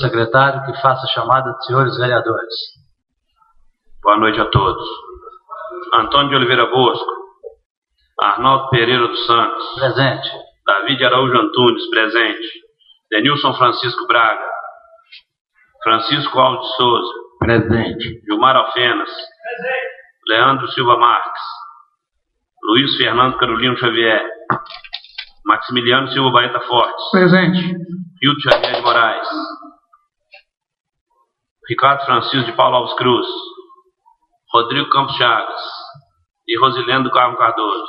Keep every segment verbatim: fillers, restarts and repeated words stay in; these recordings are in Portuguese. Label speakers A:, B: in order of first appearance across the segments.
A: secretário que faça a chamada de senhores vereadores.
B: Boa noite a todos. Antônio de Oliveira Bosco. Arnaldo Pereira dos Santos.
A: Presente.
B: David Araújo Antunes. Presente. Denilson Francisco Braga. Francisco Alves de Souza.
A: Presente.
B: Gilmar Alfenas.
C: Presente.
B: Leandro Silva Marques. Luiz Fernando Carolino Xavier. Maximiliano Silva Baeta Fortes.
A: Presente.
B: Hildo Xavier de Moraes. Ricardo Francisco de Paulo Alves Cruz. Rodrigo Campos Chagas. E Rosilene do Carmo Cardoso.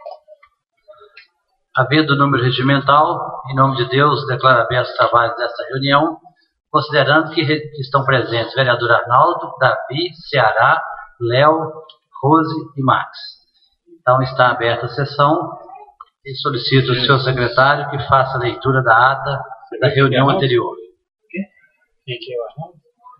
A: Havendo o número regimental, em nome de Deus, declaro abertos os trabalhos desta reunião, considerando que estão presentes o vereador Arnaldo, Davi, Ceará, Léo, Rose e Max. Então está aberta a sessão e solicito ao senhor secretário que faça a leitura da ata da reunião anterior.
C: Quem que é o Arnaldo?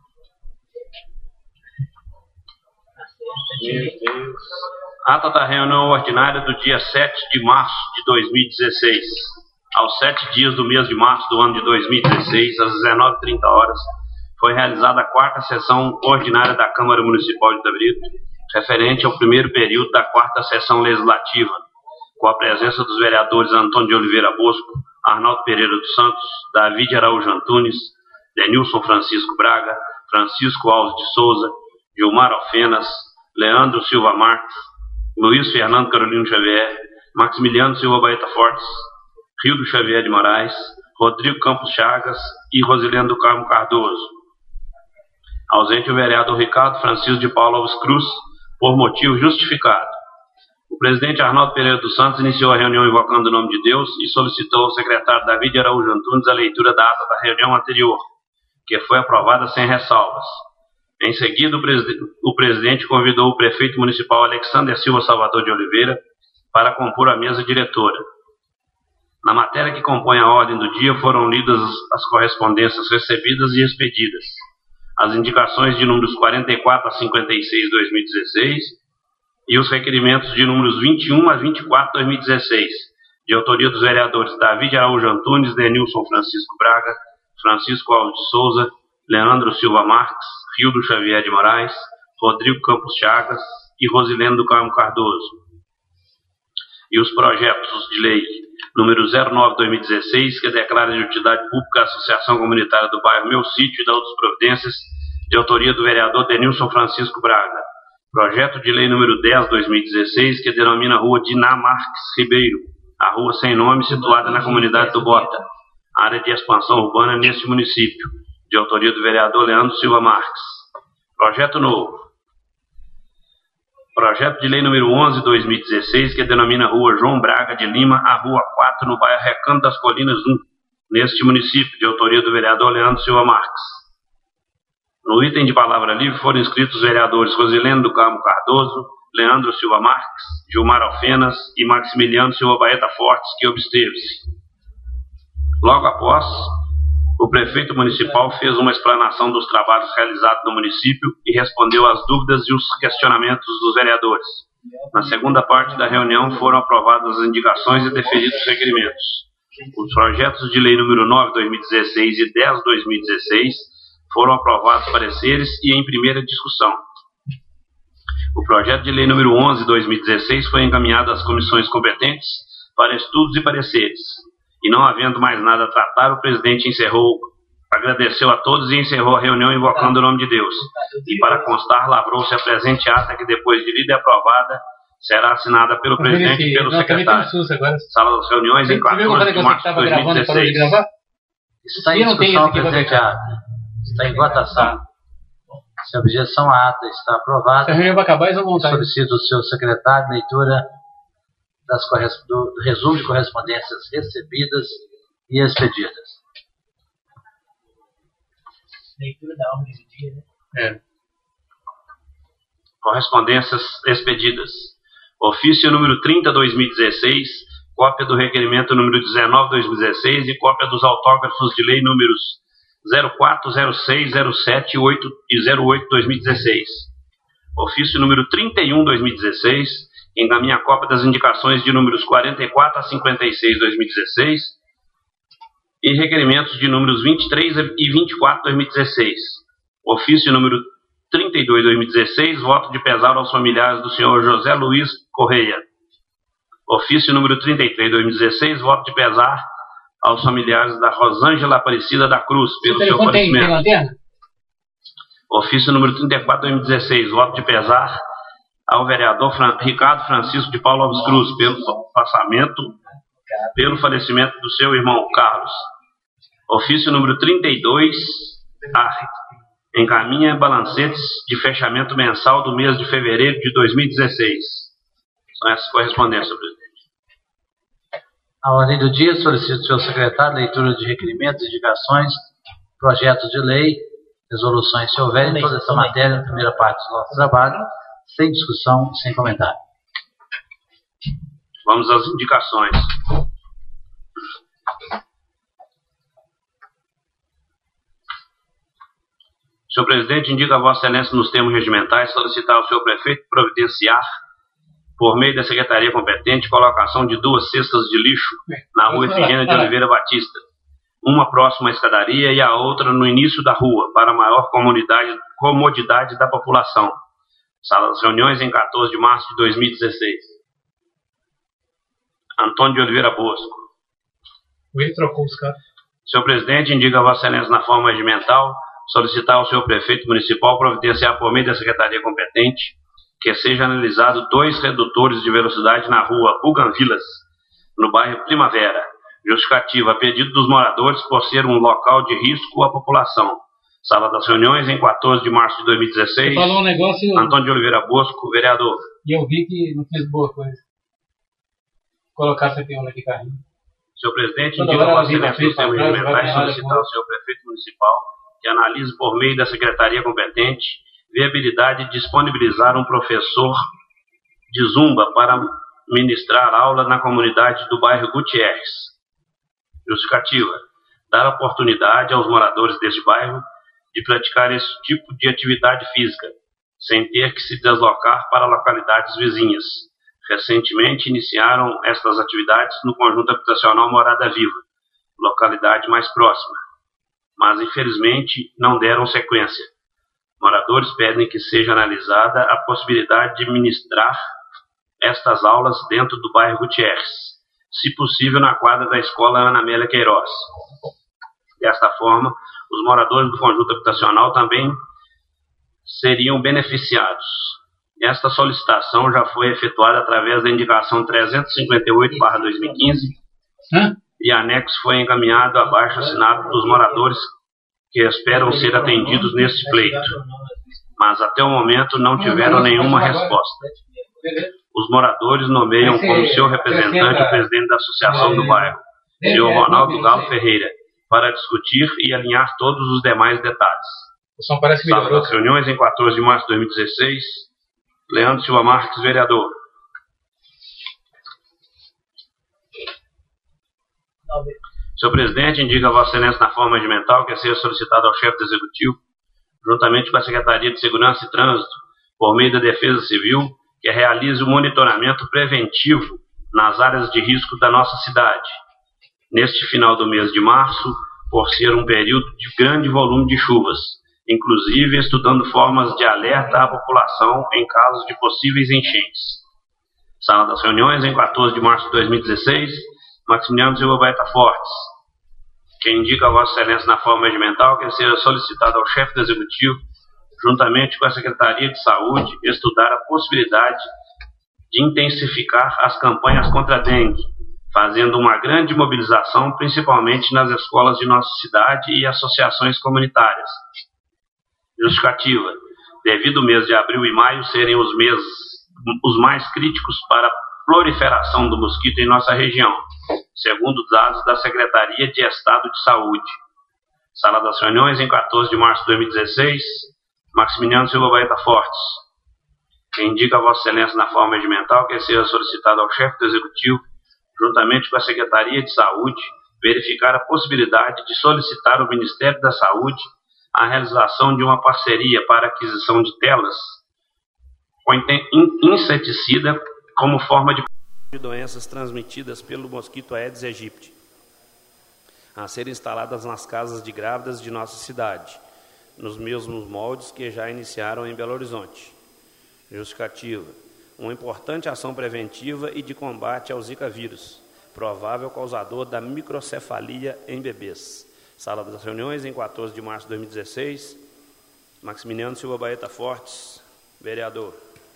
C: Meu Deus.
B: Ata da reunião ordinária do dia sete de março de dois mil e dezesseis. Aos sete dias do mês de março do ano de dois mil e dezesseis, às dezenove e trinta horas, foi realizada a quarta sessão ordinária da Câmara Municipal de Itabrito, referente ao primeiro período da quarta sessão legislativa, com a presença dos vereadores Antônio de Oliveira Bosco, Arnaldo Pereira dos Santos, David Araújo Antunes, Denilson Francisco Braga, Francisco Alves de Souza, Gilmar Alfenas, Leandro Silva Marques, Luiz Fernando Carolino Xavier, Maximiliano Silva Baeta Fortes, Hildo Xavier de Moraes, Rodrigo Campos Chagas e Rosilene do Carmo Cardoso. Ausente o vereador Ricardo Francisco de Paulo Alves Cruz, por motivo justificado. O presidente Arnaldo Pereira dos Santos iniciou a reunião invocando o nome de Deus e solicitou ao secretário David Araújo Antunes a leitura da ata da reunião anterior, que foi aprovada sem ressalvas. Em seguida, o, preside o presidente convidou o prefeito municipal Alexander Silva Salvador de Oliveira para compor a mesa diretora. Na matéria que compõe a ordem do dia foram lidas as correspondências recebidas e expedidas, as indicações de números quarenta e quatro a cinquenta e seis de dois mil e dezesseis e os requerimentos de números vinte e um a vinte e quatro de dois mil e dezesseis, de autoria dos vereadores David Araújo Antunes, Denilson Francisco Braga, Francisco Alves de Souza, Leandro Silva Marques, Hildo Xavier de Moraes, Rodrigo Campos Chagas e Rosilene do Carmo Cardoso. E os projetos de lei número zero nove de dois mil e dezesseis, que declara de utilidade pública a Associação Comunitária do Bairro Meu Sítio e da outras providências, de autoria do vereador Denilson Francisco Braga. Projeto de lei número dez de dois mil e dezesseis, que denomina a Rua Diná Marques Ribeiro, a rua sem nome situada na comunidade do Bota, área de expansão urbana neste município, de autoria do vereador Leandro Silva Marques. Projeto novo. Projeto de lei número onze de dois mil e dezesseis, que denomina a Rua João Braga de Lima, a Rua quatro, no bairro Recanto das Colinas um, neste município, de autoria do vereador Leandro Silva Marques. No item de palavra livre foram inscritos os vereadores Rosilene do Carmo Cardoso, Leandro Silva Marques, Gilmar Alfenas e Maximiliano Silva Baeta Fortes, que absteve-se. Logo após, o prefeito municipal fez uma explanação dos trabalhos realizados no município e respondeu às dúvidas e os questionamentos dos vereadores. Na segunda parte da reunião foram aprovadas as indicações e deferidos os requerimentos. Os projetos de lei número nove de dois mil e dezesseis e dez de dois mil e dezesseis foram aprovados pareceres e em primeira discussão. O projeto de lei número onze de dois mil e dezesseis foi encaminhado às comissões competentes para estudos e pareceres. E não havendo mais nada a tratar, o presidente encerrou, agradeceu a todos e encerrou a reunião invocando o nome de Deus. E para constar, lavrou-se a presente ata que, depois de lida e aprovada, será assinada pelo presidente e pelo secretário. Sala das reuniões em quatorze de março de dois mil e dezesseis.
A: Está em discussão a presente ata. Está em votação. Se a objeção à ata está aprovada,
C: a reunião vai acabar e vão montar.
A: Solicito ao seu secretário leitura das do, do resumo de correspondências recebidas e expedidas.
C: Leitura da ordem do dia, né? É.
B: Correspondências expedidas. Ofício número trinta de dois mil e dezesseis, cópia do requerimento número dezenove de dois mil e dezesseis e cópia dos autógrafos de lei números zero quatro, zero seis, zero sete e zero oito de dois mil e dezesseis. Ofício número trinta e um de dois mil e dezesseis, encaminha a cópia das indicações de números quarenta e quatro a cinquenta e seis de dois mil e dezesseis e requerimentos de números vinte e três e vinte e quatro, dois mil e dezesseis. Ofício número trinta e dois, dois mil e dezesseis, voto de pesar aos familiares do senhor José Luiz Correia. Ofício número trinta e três, dois mil e dezesseis, voto de pesar aos familiares da Rosângela Aparecida da Cruz, pelo seu falecimento. Ofício número trinta e quatro, dois mil e dezesseis, voto de pesar ao vereador Fran Ricardo Francisco de Paulo Alves Cruz, pelo passamento, pelo falecimento do seu irmão Carlos. Ofício número trinta e dois, A. Encaminha balancetes de fechamento mensal do mês de fevereiro de dois mil e dezesseis. São essas correspondências, senhor presidente.
A: A ordem do dia solicita do senhor secretário leitura de requerimentos, indicações, projetos de lei, resoluções, se houverem, toda essa matéria na primeira parte do nosso trabalho, sem discussão, sem comentário.
B: Vamos às indicações. Senhor presidente, indica a Vossa Excelência nos termos regimentais solicitar ao senhor prefeito providenciar, por meio da secretaria competente, colocação de duas cestas de lixo na rua Efigênia de Oliveira Batista, uma próxima à escadaria e a outra no início da rua, para maior comodidade, comodidade da população. Sala das reuniões em quatorze de março de dois mil e dezesseis. Antônio de Oliveira Bosco.
C: Ele trocou os caras.
B: Senhor presidente, indica a Vossa Excelência na forma regimental solicitar ao senhor prefeito municipal providenciar por meio da secretaria competente que seja analisado dois redutores de velocidade na rua Buganvilas, no bairro Primavera. Justificativa a pedido dos moradores por ser um local de risco à população. Sala das reuniões em quatorze de março de dois mil e dezesseis.
C: Você falou um negócio...
B: Antônio de Oliveira Bosco, vereador.
C: E eu vi que não fez boa coisa. Colocar essa peão aqui, carrinho.
B: Senhor presidente, indica a Vossa Excelência nos termos regimentais solicitar ao senhor prefeito municipal que analise por meio da secretaria competente viabilidade de disponibilizar um professor de zumba para ministrar aula na comunidade do bairro Gutierrez. Justificativa: dar oportunidade aos moradores deste bairro de praticar esse tipo de atividade física, sem ter que se deslocar para localidades vizinhas. Recentemente iniciaram estas atividades no conjunto habitacional Morada Viva, localidade mais próxima, mas infelizmente não deram sequência. Moradores pedem que seja analisada a possibilidade de ministrar estas aulas dentro do bairro Gutierrez, se possível na quadra da escola Ana Amélia Queiroz. Desta forma, os moradores do conjunto habitacional também seriam beneficiados. Esta solicitação já foi efetuada através da indicação trezentos e cinquenta e oito barra dois mil e quinze Hã? E anexo foi encaminhado abaixo assinado dos moradores que esperam ser atendidos neste pleito, mas até o momento não tiveram nenhuma resposta. Os moradores nomeiam como seu representante o presidente da associação do bairro, senhor Ronaldo Galo Ferreira, para discutir e alinhar todos os demais detalhes. Sala das reuniões em quatorze de março de dois mil e dezesseis. Leandro Silva Marques, vereador. Senhor presidente, indica a Vossa Excelência na forma regimental que seja solicitado ao chefe do Executivo, juntamente com a Secretaria de Segurança e Trânsito, por meio da Defesa Civil, que realize o monitoramento preventivo nas áreas de risco da nossa cidade. Neste final do mês de março, por ser um período de grande volume de chuvas, inclusive estudando formas de alerta à população em casos de possíveis enchentes. Sala das reuniões em quatorze de março de dois mil e dezesseis, Maximiliano Silva Baeta Fortes, que indica a Vossa Excelência na forma regimental que seja solicitado ao chefe do Executivo, juntamente com a Secretaria de Saúde, estudar a possibilidade de intensificar as campanhas contra a dengue, fazendo uma grande mobilização, principalmente nas escolas de nossa cidade e associações comunitárias. Justificativa: devido o mês de abril e maio serem os meses os mais críticos para a proliferação do mosquito em nossa região, segundo dados da Secretaria de Estado de Saúde. Sala das reuniões em quatorze de março de dois mil e dezesseis, Maximiliano Silva Baeta Fortes, que indica a Vossa Excelência na forma regimental que seja solicitado ao chefe do Executivo, juntamente com a Secretaria de Saúde, verificar a possibilidade de solicitar ao Ministério da Saúde a realização de uma parceria para aquisição de telas com inseticida como forma de doenças transmitidas pelo mosquito Aedes aegypti. a serem instaladas nas casas de grávidas de nossa cidade, nos mesmos moldes que já iniciaram em Belo Horizonte. Justificativa. Uma importante ação preventiva e de combate ao Zika vírus, provável causador da microcefalia em bebês. Sala das reuniões, em quatorze de março de dois mil e dezesseis. Maximiliano Silva Baeta Fortes, vereador.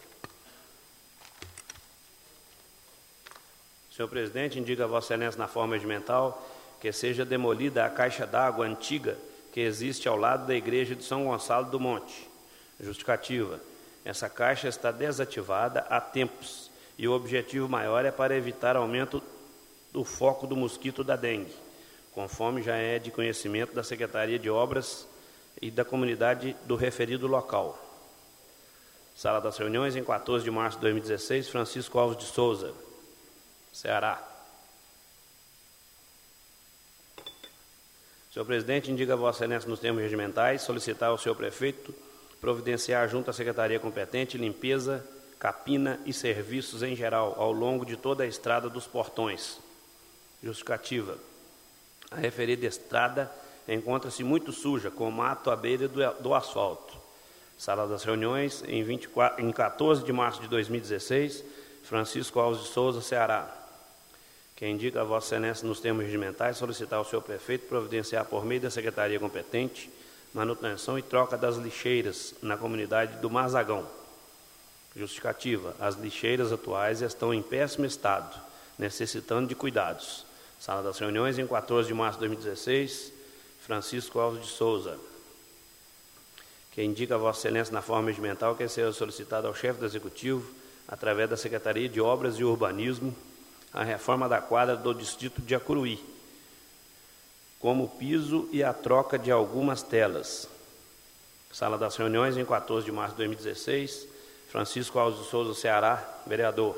B: Senhor presidente, indica a Vossa Excelência na forma regimental que seja demolida a caixa d'água antiga que existe ao lado da igreja de São Gonçalo do Monte. Justificativa. Essa caixa está desativada há tempos e o objetivo maior é para evitar aumento do foco do mosquito da dengue, conforme já é de conhecimento da Secretaria de Obras e da comunidade do referido local. Sala das reuniões, em quatorze de março de dois mil e dezesseis, Francisco Alves de Souza, Ceará. Senhor presidente, indica a Vossa Excelência nos termos regimentais solicitar ao senhor prefeito providenciar junto à secretaria competente limpeza, capina e serviços em geral ao longo de toda a estrada dos Portões. Justificativa. A referida estrada encontra-se muito suja, com mato à beira do, do asfalto. Sala das reuniões, em, vinte e quatro, em quatorze de março de dois mil e dezesseis, Francisco Alves de Souza, Ceará. Que indica a Vossa Excelência nos termos regimentais solicitar ao senhor prefeito providenciar por meio da secretaria competente manutenção e troca das lixeiras na comunidade do Marzagão. Justificativa. As lixeiras atuais estão em péssimo estado, necessitando de cuidados. Sala das reuniões, em quatorze de março de dois mil e dezesseis, Francisco Alves de Souza. Que indica a Vossa Excelência na forma regimental que seja solicitado ao chefe do Executivo, através da Secretaria de Obras e Urbanismo, a reforma da quadra do distrito de Acuruí, como o piso e a troca de algumas telas. Sala das reuniões, em quatorze de março de dois mil e dezesseis, Francisco Alves de Souza, Ceará, vereador.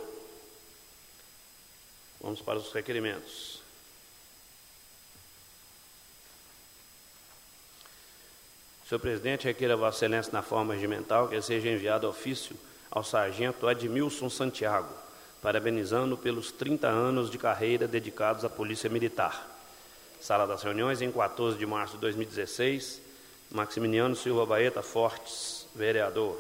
B: Vamos para os requerimentos. Senhor presidente, requer a Vossa Excelência na forma regimental que seja enviado ofício ao sargento Admilson Santiago, parabenizando pelos trinta anos de carreira dedicados à Polícia Militar. Sala das reuniões, em quatorze de março de dois mil e dezesseis, Maximiliano Silva Baeta Fortes, vereador.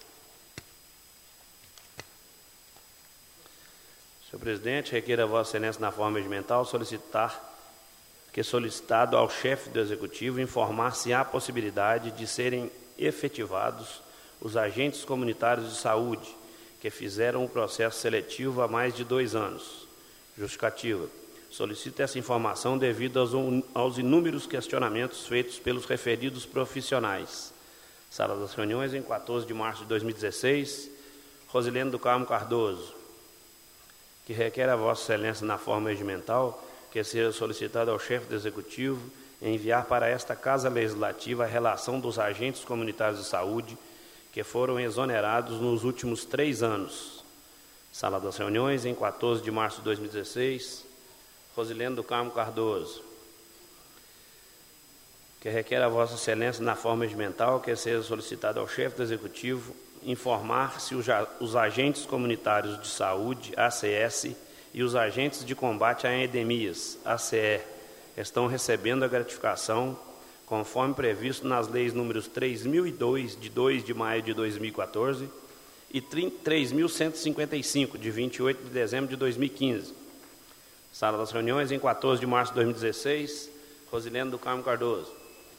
B: Senhor presidente, requer a Vossa Excelência na forma regimental solicitar que solicitado ao chefe do Executivo informar se há possibilidade de serem efetivados os agentes comunitários de saúde que fizeram o processo seletivo há mais de dois anos. Justificativa. Solicito essa informação devido aos, aos inúmeros questionamentos feitos pelos referidos profissionais. Sala das reuniões, em quatorze de março de dois mil e dezesseis, Rosilene do Carmo Cardoso. Que requer a Vossa Excelência na forma regimental que seja solicitado ao chefe do Executivo enviar para esta Casa Legislativa a relação dos agentes comunitários de saúde que foram exonerados nos últimos três anos. Sala das reuniões, em quatorze de março de dois mil e dezesseis, Rosilene do Carmo Cardoso. Que requer a Vossa Excelência na forma regimental que seja solicitado ao chefe do Executivo informar se os, os agentes comunitários de saúde, A C S, e os agentes de combate a endemias, A C E, estão recebendo a gratificação conforme previsto nas leis números três mil e dois, de dois de maio de dois mil e quatorze, e três mil cento e cinquenta e cinco, de vinte e oito de dezembro de dois mil e quinze. Sala das reuniões, em quatorze de março de dois mil e dezesseis, Rosilene do Carmo Cardoso.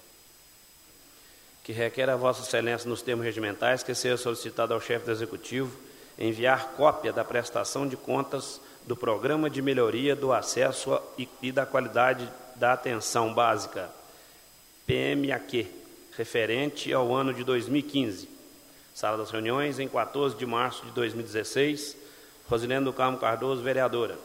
B: Que requer a Vossa Excelência nos termos regimentais que seja solicitado ao chefe do Executivo enviar cópia da prestação de contas do Programa de Melhoria do Acesso e, e da Qualidade da Atenção Básica, P M A Q, referente ao ano de dois mil e quinze. Sala das reuniões, em quatorze de março de dois mil e dezesseis, Rosilene do Carmo Cardoso, vereadora.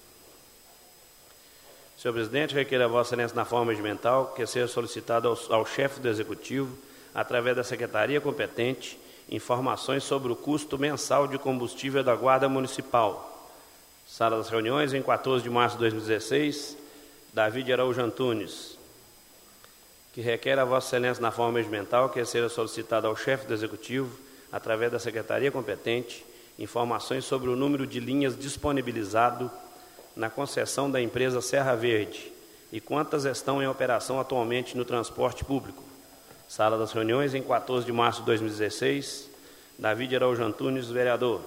B: Senhor presidente, requer a Vossa Excelência na forma regimental que seja solicitado ao, ao chefe do Executivo, através da secretaria competente, informações sobre o custo mensal de combustível da Guarda Municipal. Sala das reuniões, em quatorze de março de dois mil e dezesseis, David Araújo Antunes. Que requer a Vossa Excelência na forma regimental que seja solicitado ao chefe do Executivo, através da secretaria competente, informações sobre o número de linhas disponibilizado na concessão da empresa Serra Verde, e quantas estão em operação atualmente no transporte público. Sala das Reuniões, em quatorze de março de dois mil e dezesseis. David Araújo Antunes, vereador.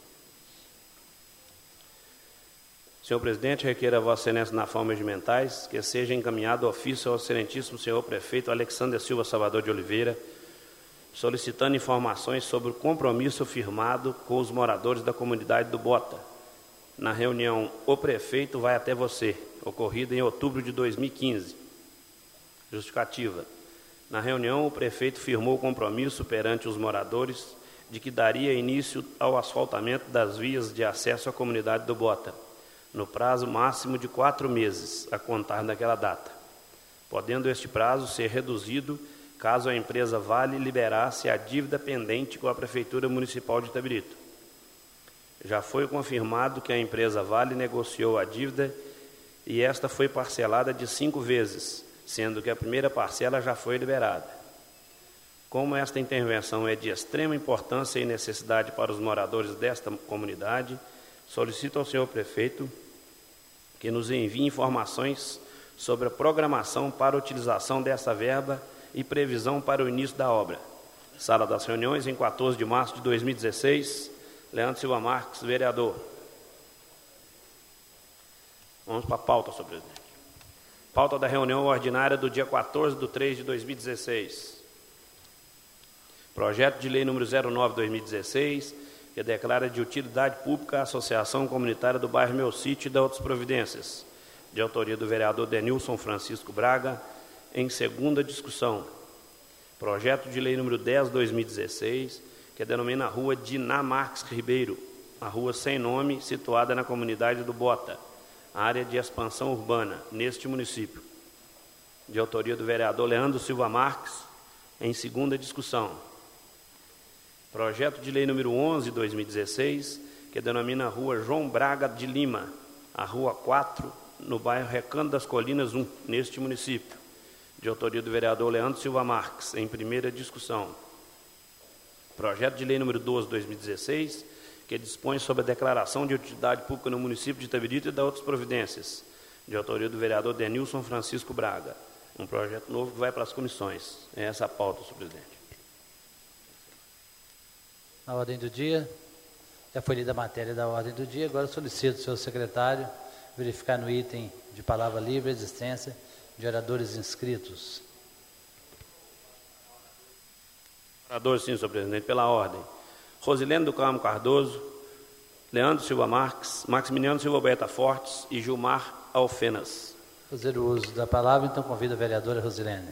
B: Senhor presidente, requer a Vossa Excelência na forma regimentais que seja encaminhado ofício ao excelentíssimo senhor prefeito Alexandre Silva Salvador de Oliveira, solicitando informações sobre o compromisso firmado com os moradores da comunidade do Bota. Na reunião, o prefeito vai até você, ocorrida em outubro de dois mil e quinze. Justificativa. Na reunião, o prefeito firmou o compromisso perante os moradores de que daria início ao asfaltamento das vias de acesso à comunidade do Bota, no prazo máximo de quatro meses, a contar daquela data, podendo este prazo ser reduzido caso a empresa Vale liberasse a dívida pendente com a Prefeitura Municipal de Itabirito. Já foi confirmado que a empresa Vale negociou a dívida e esta foi parcelada de cinco vezes, sendo que a primeira parcela já foi liberada. Como esta intervenção é de extrema importância e necessidade para os moradores desta comunidade, solicito ao senhor prefeito que nos envie informações sobre a programação para a utilização dessa verba e previsão para o início da obra. Sala das Reuniões, em quatorze de março de dois mil e dezesseis. Leandro Silva Marques, vereador. Vamos para a pauta, senhor presidente. Pauta da reunião ordinária do dia quatorze de três de dois mil e dezesseis. Projeto de lei número zero nove de dois mil e dezesseis, que declara de utilidade pública a Associação Comunitária do Bairro Meu Sítio e da outras providências, de autoria do vereador Denilson Francisco Braga, em segunda discussão. Projeto de lei número dez de dois mil e dezesseis, que denomina a rua Diná Marques Ribeiro, a rua sem nome, situada na comunidade do Bota, área de expansão urbana, neste município, de autoria do vereador Leandro Silva Marques, em segunda discussão. Projeto de lei número onze de dois mil e dezesseis, que denomina a rua João Braga de Lima, a rua quatro, no bairro Recanto das Colinas um, neste município, de autoria do vereador Leandro Silva Marques, em primeira discussão. Projeto de lei número doze de dois mil e dezesseis, que dispõe sobre a declaração de utilidade pública no município de Itabirito e da outras providências, de autoria do vereador Denilson Francisco Braga. Um projeto novo que vai para as comissões. É essa a pauta, senhor presidente.
A: Na ordem do dia, já foi lida a matéria da ordem do dia, agora solicito ao senhor secretário verificar no item de palavra livre a existência de oradores inscritos.
B: Oradores, sim, senhor presidente, pela ordem. Rosilene do Carmo Cardoso, Leandro Silva Marques, Maximiliano Silva Beta Fortes e Gilmar Alfenas.
A: Fazer o uso da palavra, então convido a vereadora Rosilene.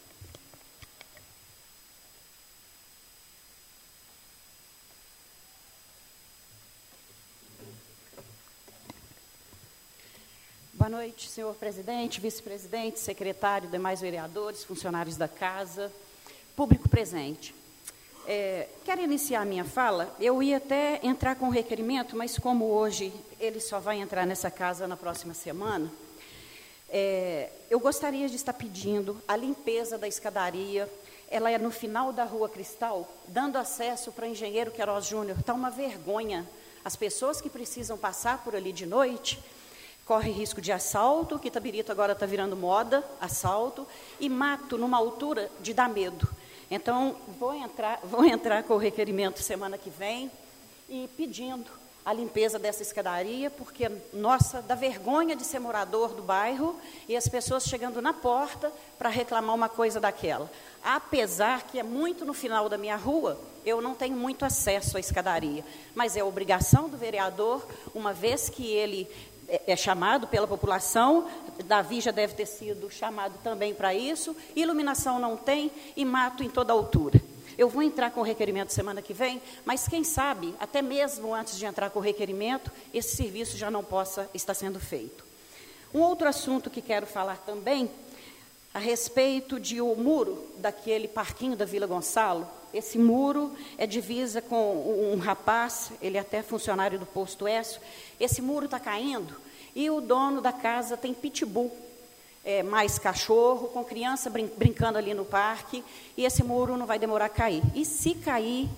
D: Boa noite, senhor presidente, vice-presidente, secretário, demais vereadores, funcionários da casa, público presente. É, quero iniciar a minha fala. Eu ia até entrar com o requerimento, mas como hoje ele só vai entrar nessa casa na próxima semana, é, eu gostaria de estar pedindo a limpeza da escadaria. Ela é no final da Rua Cristal, dando acesso para o engenheiro Queiroz Júnior. Está uma vergonha. As pessoas que precisam passar por ali de noite correm risco de assalto, que Itabirito agora está virando moda, assalto, e mato numa altura de dar medo. Então, vou entrar, vou entrar com o requerimento semana que vem e pedindo a limpeza dessa escadaria, porque, nossa, dá vergonha de ser morador do bairro e as pessoas chegando na porta para reclamar uma coisa daquela. Apesar que é muito no final da minha rua, eu não tenho muito acesso à escadaria, mas é obrigação do vereador, uma vez que ele é chamado pela população, Davi já deve ter sido chamado também para isso, iluminação não tem e mato em toda altura. Eu vou entrar com o requerimento semana que vem, mas quem sabe, até mesmo antes de entrar com o requerimento, esse serviço já não possa estar sendo feito. Um outro assunto que quero falar também, a respeito de o muro daquele parquinho da Vila Gonçalo. Esse muro é divisa com um rapaz, ele é até funcionário do posto Écio. Esse muro está caindo e o dono da casa tem pitbull, é, mais cachorro, com criança brin brincando ali no parque, e esse muro não vai demorar a cair. E se cair,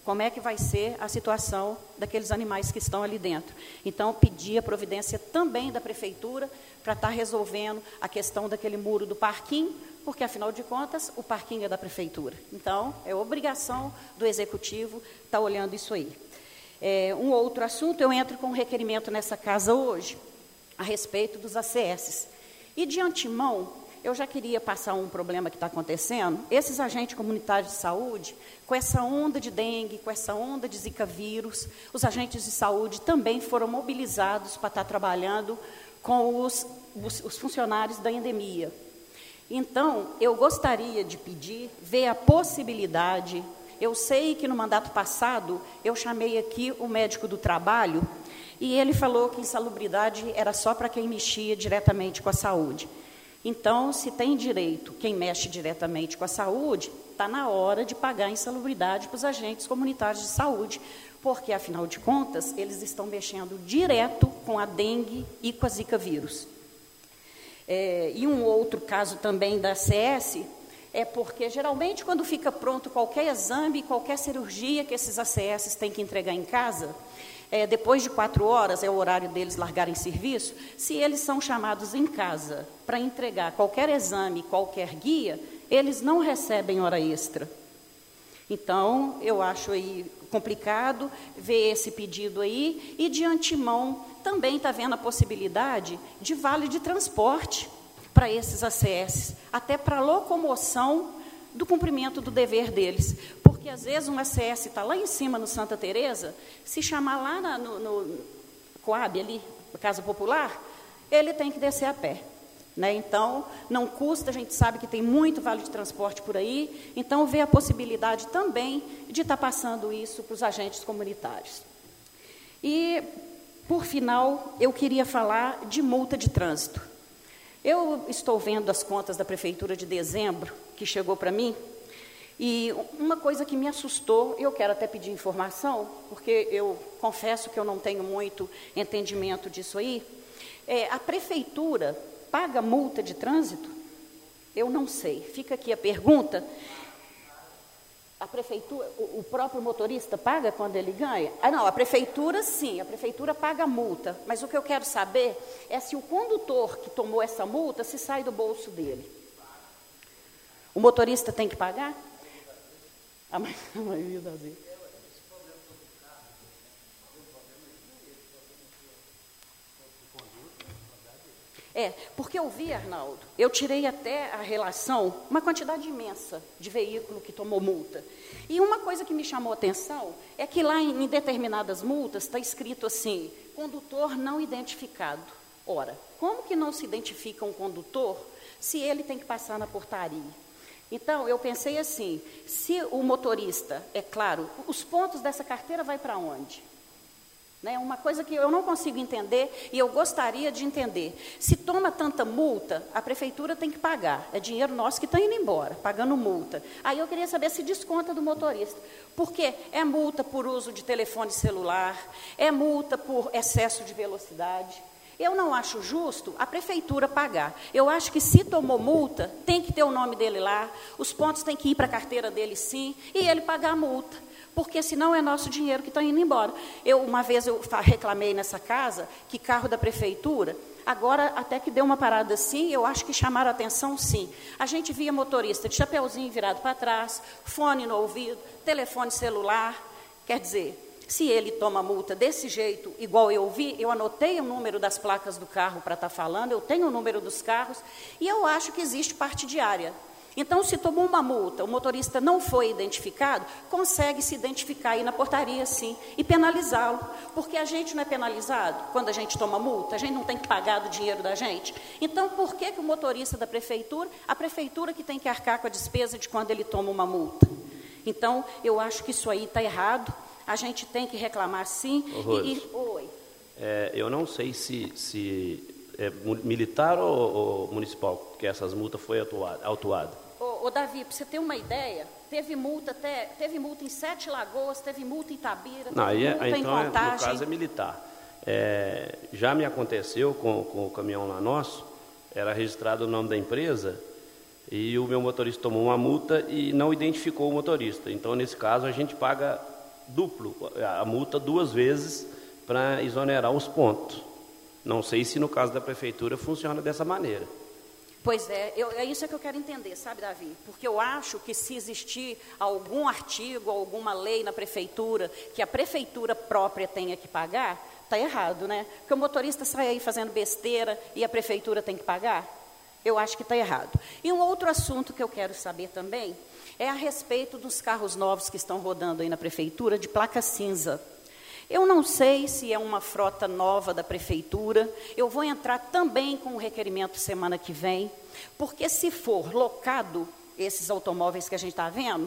D: como é que vai ser a situação daqueles animais que estão ali dentro. Então, pedi a providência também da Prefeitura para estar resolvendo a questão daquele muro do parquinho, porque, afinal de contas, o parquinho é da Prefeitura. Então, é obrigação do Executivo estar olhando isso aí. É, um outro assunto, eu entro com um requerimento nessa casa hoje, a respeito dos A C S. E, de antemão, eu já queria passar um problema que está acontecendo. Esses agentes comunitários de saúde, com essa onda de dengue, com essa onda de zika vírus, os agentes de saúde também foram mobilizados para estar trabalhando com os, os, os funcionários da endemia. Então, eu gostaria de pedir, ver a possibilidade. Eu sei que no mandato passado, eu chamei aqui o médico do trabalho, e ele falou que insalubridade era só para quem mexia diretamente com a saúde. Então, se tem direito, quem mexe diretamente com a saúde, está na hora de pagar a insalubridade para os agentes comunitários de saúde, porque, afinal de contas, eles estão mexendo direto com a dengue e com a zika vírus. É, e um outro caso também da A C S, é porque, geralmente, quando fica pronto qualquer exame, qualquer cirurgia que esses A C S têm que entregar em casa, É, depois de quatro horas, é o horário deles largarem serviço, se eles são chamados em casa para entregar qualquer exame, qualquer guia, eles não recebem hora extra. Então, eu acho aí complicado ver esse pedido aí, e de antemão também está vendo a possibilidade de vale de transporte para esses A C S, até para locomoção do cumprimento do dever deles. Porque, às vezes, um A C S está lá em cima, no Santa Teresa, se chamar lá na, no, no Coab, ali, Casa Popular, ele tem que descer a pé. Né? Então, não custa, a gente sabe que tem muito vale de transporte por aí, então, vê a possibilidade também de estar passando isso para os agentes comunitários. E, por final, eu queria falar de multa de trânsito. Eu estou vendo as contas da Prefeitura de dezembro, que chegou para mim, e uma coisa que me assustou, eu quero até pedir informação, porque eu confesso que eu não tenho muito entendimento disso aí, é, a Prefeitura paga multa de trânsito? Eu não sei. Fica aqui a pergunta. A Prefeitura, o, o próprio motorista paga quando ele ganha? Ah, não, a Prefeitura sim, a Prefeitura paga a multa, mas o que eu quero saber é se o condutor que tomou essa multa, se sai do bolso dele. O motorista tem que pagar? A maioria das vezes. É, porque eu vi, Arnaldo, eu tirei até a relação, uma quantidade imensa de veículo que tomou multa. E uma coisa que me chamou a atenção é que lá em, em determinadas multas está escrito assim, condutor não identificado. Ora, como que não se identifica um condutor se ele tem que passar na portaria? Então, eu pensei assim, se o motorista, é claro, os pontos dessa carteira vai para onde? Né? Uma coisa que eu não consigo entender, e eu gostaria de entender. Se toma tanta multa, a Prefeitura tem que pagar. É dinheiro nosso que está indo embora, pagando multa. Aí eu queria saber se desconta do motorista. Porque é multa por uso de telefone celular, é multa por excesso de velocidade. Eu não acho justo a Prefeitura pagar. Eu acho que se tomou multa, tem que ter o nome dele lá, os pontos têm que ir para a carteira dele sim, e ele pagar a multa, porque senão é nosso dinheiro que está indo embora. Eu, uma vez eu reclamei nessa casa que carro da Prefeitura, agora até que deu uma parada assim, eu acho que chamaram a atenção sim. A gente via motorista de chapeuzinho virado para trás, fone no ouvido, telefone celular, quer dizer... Se ele toma multa desse jeito, igual eu vi, eu anotei o número das placas do carro para estar falando, eu tenho o número dos carros, e eu acho que existe parte diária. Então, se tomou uma multa, o motorista não foi identificado, consegue se identificar aí na portaria, sim, e penalizá-lo. Porque a gente não é penalizado quando a gente toma multa, a gente não tem que pagar do dinheiro da gente. Então, por que, que o motorista da Prefeitura, a Prefeitura que tem que arcar com a despesa de quando ele toma uma multa? Então, eu acho que isso aí está errado. A gente tem que reclamar sim.
E: Ô,
D: e, e, oi.
E: É, eu não sei se, se é militar ou, ou municipal que essas multas foi autuada.
D: Ô, ô Davi, para você ter uma ideia, teve multa até, teve multa em Sete Lagoas, teve multa em Itabira,
E: não,
D: teve
E: é,
D: multa
E: então
D: em
E: é,
D: Contagem.
E: no caso é militar. É, já me aconteceu com, com o caminhão lá nosso, era registrado o nome da empresa, e o meu motorista tomou uma multa e não identificou o motorista. Então, nesse caso, a gente paga duplo, a multa duas vezes para exonerar os pontos. Não sei se no caso da prefeitura funciona dessa maneira.
D: Pois é, eu, é isso que eu quero entender, sabe, Davi? Porque eu acho que se existir algum artigo, alguma lei na prefeitura, que a prefeitura própria tenha que pagar, está errado, né? Porque o motorista sai aí fazendo besteira e a prefeitura tem que pagar. Eu acho que está errado. E um outro assunto que eu quero saber também é a respeito dos carros novos que estão rodando aí na prefeitura, de placa cinza. Eu não sei se é uma frota nova da prefeitura, eu vou entrar também com um requerimento semana que vem, porque se for locado esses automóveis que a gente está vendo,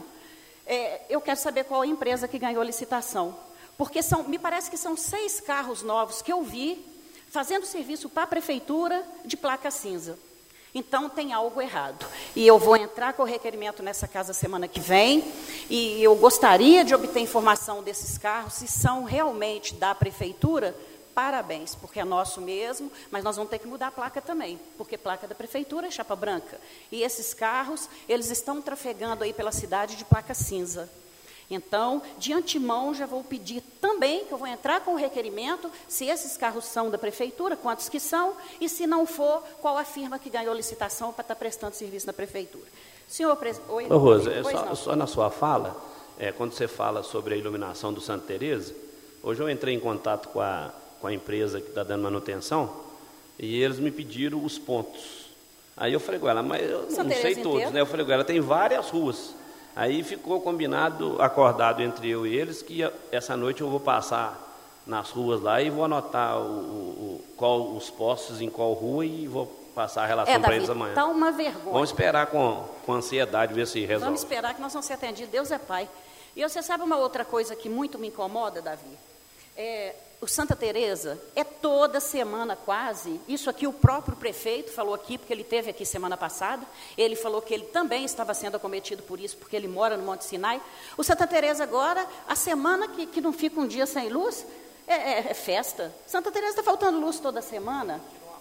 D: é, eu quero saber qual a empresa que ganhou a licitação. Porque são, me parece que são seis carros novos que eu vi fazendo serviço para a prefeitura de placa cinza. Então, tem algo errado. E eu vou entrar com o requerimento nessa casa semana que vem, e eu gostaria de obter informação desses carros, se são realmente da prefeitura, parabéns, porque é nosso mesmo, mas nós vamos ter que mudar a placa também, porque placa da prefeitura é chapa branca. E esses carros, eles estão trafegando aí pela cidade de placa cinza. Então, de antemão, já vou pedir também, que eu vou entrar com o requerimento, se esses carros são da prefeitura, quantos que são, e se não for, qual a firma que ganhou licitação para estar prestando serviço na prefeitura. Senhor presidente... Oi,
E: Ô, Rosa, é só, só na sua fala, é, quando você fala sobre a iluminação do Santa Teresa, hoje eu entrei em contato com a, com a empresa que está dando manutenção, e eles me pediram os pontos. Aí eu falei com ela, mas eu
D: Santa
E: não
D: Teresa
E: sei todos,
D: inteira?
E: né? Eu falei com ela, tem várias ruas. Aí ficou combinado, acordado entre eu e eles, que essa noite eu vou passar nas ruas lá e vou anotar o, o, qual, os postos em qual rua e vou passar a relação
D: é,
E: para
D: Davi,
E: eles amanhã.
D: Está uma vergonha.
E: Vamos esperar com, com ansiedade, ver se resolve.
D: Vamos esperar que nós vamos ser atendidos, Deus é Pai. E você sabe uma outra coisa que muito me incomoda, Davi? É, o Santa Teresa é toda semana quase, isso aqui o próprio prefeito falou aqui, porque ele esteve aqui semana passada, ele falou que ele também estava sendo acometido por isso, porque ele mora no Monte Sinai. O Santa Teresa agora, a semana que, que não fica um dia sem luz, é, é, é festa. Santa Teresa está faltando luz toda semana.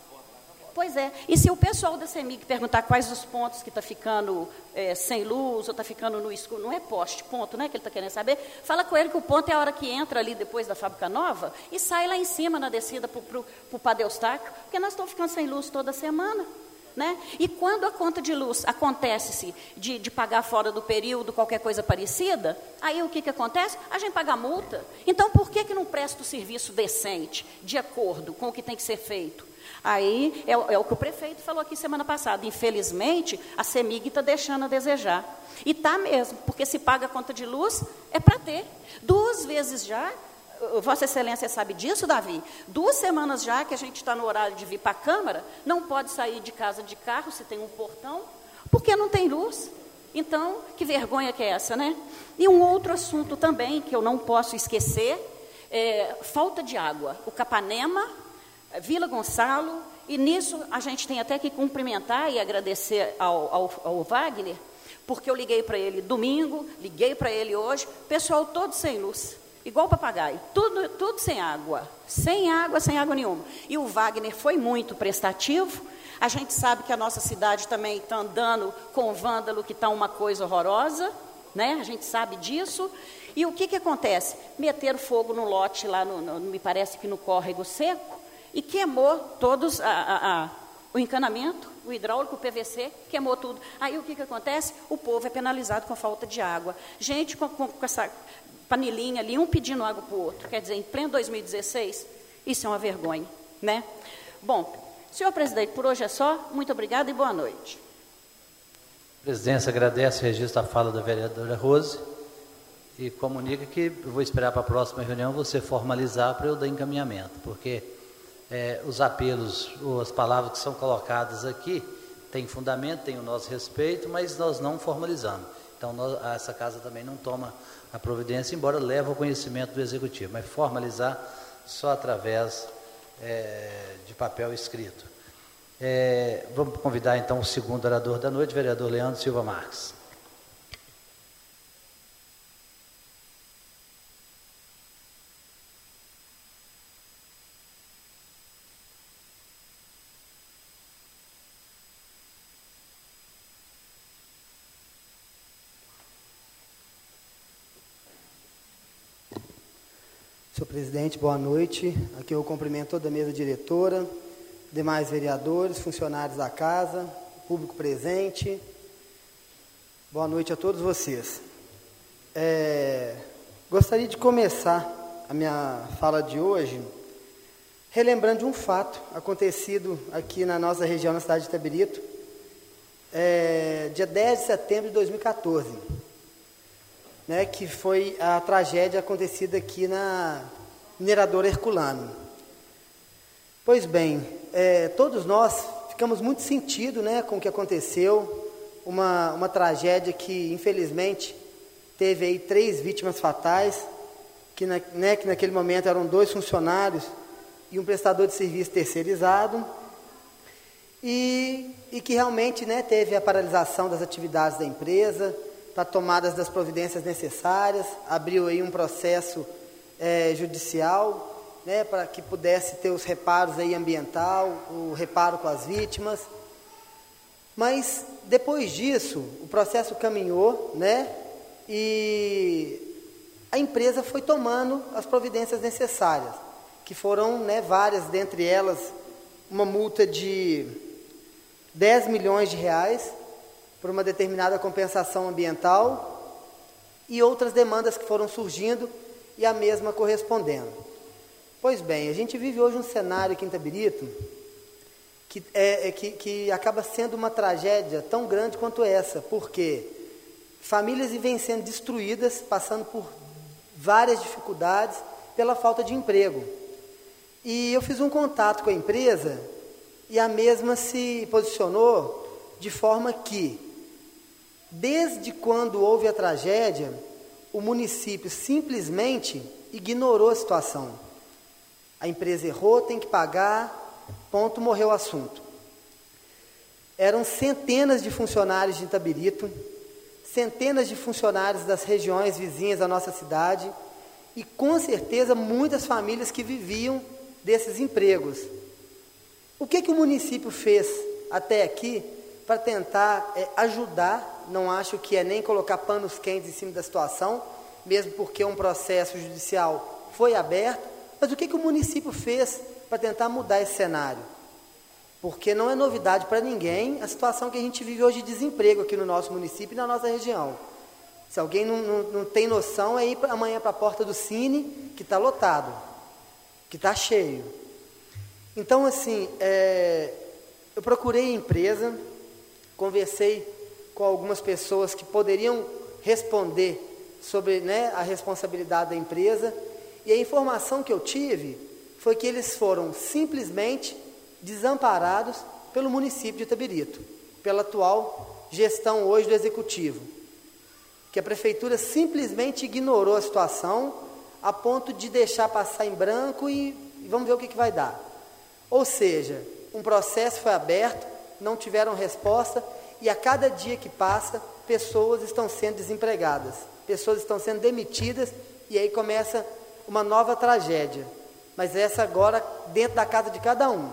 D: Pois é, e se o pessoal da CEMIG perguntar quais os pontos que está ficando é, sem luz, ou está ficando no escuro, não é poste, ponto, né, que ele está querendo saber, fala com ele que o ponto é a hora que entra ali depois da fábrica nova e sai lá em cima na descida para o Padre Eustáquio, porque nós estamos ficando sem luz toda semana. Né? E quando a conta de luz acontece-se de, de pagar fora do período, qualquer coisa parecida, aí o que, que acontece? A gente paga a multa. Então, por que, que não presta o serviço decente, de acordo com o que tem que ser feito? Aí é, é o que o prefeito falou aqui semana passada. Infelizmente, a CEMIG está deixando a desejar. E está mesmo, porque se paga a conta de luz, é para ter. Duas vezes já, Vossa Excelência sabe disso, Davi? Duas semanas já que a gente está no horário de vir para a Câmara, não pode sair de casa de carro se tem um portão, porque não tem luz. Então, que vergonha que é essa, né? E um outro assunto também, que eu não posso esquecer, é falta de água. O Capanema, Vila Gonçalo, e nisso a gente tem até que cumprimentar e agradecer ao, ao, ao Wagner, porque eu liguei para ele domingo, liguei para ele hoje, pessoal todo sem luz, igual papagaio, tudo, tudo sem água, sem água, sem água nenhuma. E o Wagner foi muito prestativo. A gente sabe que a nossa cidade também está andando com o vândalo, que está uma coisa horrorosa, né? A gente sabe disso. E o que, que acontece? Meteram fogo no lote lá, no, no, me parece que no córrego seco, e queimou todos a, a, a, o encanamento, o hidráulico, o P V C, queimou tudo. Aí o que, que acontece? O povo é penalizado com a falta de água. Gente com, com, com essa panelinha ali, um pedindo água para o outro. Quer dizer, em pleno dois mil e dezesseis, isso é uma vergonha, né? Bom, senhor presidente, por hoje é só. Muito obrigada e boa noite.
A: A presidência agradece o registro da fala da vereadora Rose e comunica que eu vou esperar para a próxima reunião você formalizar para eu dar encaminhamento, porque é, os apelos, ou as palavras que são colocadas aqui têm fundamento, têm o nosso respeito, mas nós não formalizamos. Então, nós, essa casa também não toma a providência, embora leve ao conhecimento do Executivo, mas formalizar só através é, de papel escrito. É, vamos convidar então o segundo orador da noite, vereador Leandro Silva Marques.
F: Senhor presidente, boa noite. Aqui eu cumprimento toda a mesa diretora, demais vereadores, funcionários da casa, público presente. Boa noite a todos vocês. É, gostaria de começar a minha fala de hoje relembrando de um fato acontecido aqui na nossa região, na cidade de Itabirito, é, dia dez de setembro de dois mil e quatorze, né, que foi a tragédia acontecida aqui na mineradora Herculano. Pois bem, é, todos nós ficamos muito sentidos, né, com o que aconteceu, uma, uma tragédia que, infelizmente, teve aí três vítimas fatais, que, na, né, que naquele momento eram dois funcionários e um prestador de serviço terceirizado, e, e que realmente, né, teve a paralisação das atividades da empresa, para tomadas das providências necessárias, abriu aí um processo é, judicial, né, para que pudesse ter os reparos aí ambiental, o reparo com as vítimas. Mas depois disso, o processo caminhou, né, e a empresa foi tomando as providências necessárias, que foram, né, várias, dentre elas, uma multa de dez milhões de reais por uma determinada compensação ambiental e outras demandas que foram surgindo e a mesma correspondendo. Pois bem, a gente vive hoje um cenário aqui em Itabirito que, é, é, que, que acaba sendo uma tragédia tão grande quanto essa, porque famílias vêm sendo destruídas, passando por várias dificuldades pela falta de emprego. E eu fiz um contato com a empresa e a mesma se posicionou de forma que, desde quando houve a tragédia, o município simplesmente ignorou a situação. A empresa errou, tem que pagar, ponto, morreu o assunto. Eram centenas de funcionários de Itabirito, centenas de funcionários das regiões vizinhas da nossa cidade e, com certeza, muitas famílias que viviam desses empregos. O que, que o município fez até aqui para tentar é, ajudar? Não acho que é nem colocar panos quentes em cima da situação, mesmo porque um processo judicial foi aberto, mas o que, que o município fez para tentar mudar esse cenário? Porque não é novidade para ninguém a situação que a gente vive hoje de desemprego aqui no nosso município e na nossa região. Se alguém não, não, não tem noção, é ir pra, amanhã para a porta do Cine, que está lotado, que está cheio. Então, assim, é, eu procurei a empresa, conversei com algumas pessoas que poderiam responder sobre, né, a responsabilidade da empresa, e a informação que eu tive foi que eles foram simplesmente desamparados pelo município de Itabirito, pela atual gestão hoje do executivo, que a prefeitura simplesmente ignorou a situação a ponto de deixar passar em branco e, e vamos ver o que, que vai dar. Ou seja, um processo foi aberto, não tiveram resposta, e a cada dia que passa, pessoas estão sendo desempregadas, pessoas estão sendo demitidas, e aí começa uma nova tragédia. Mas essa agora dentro da casa de cada um.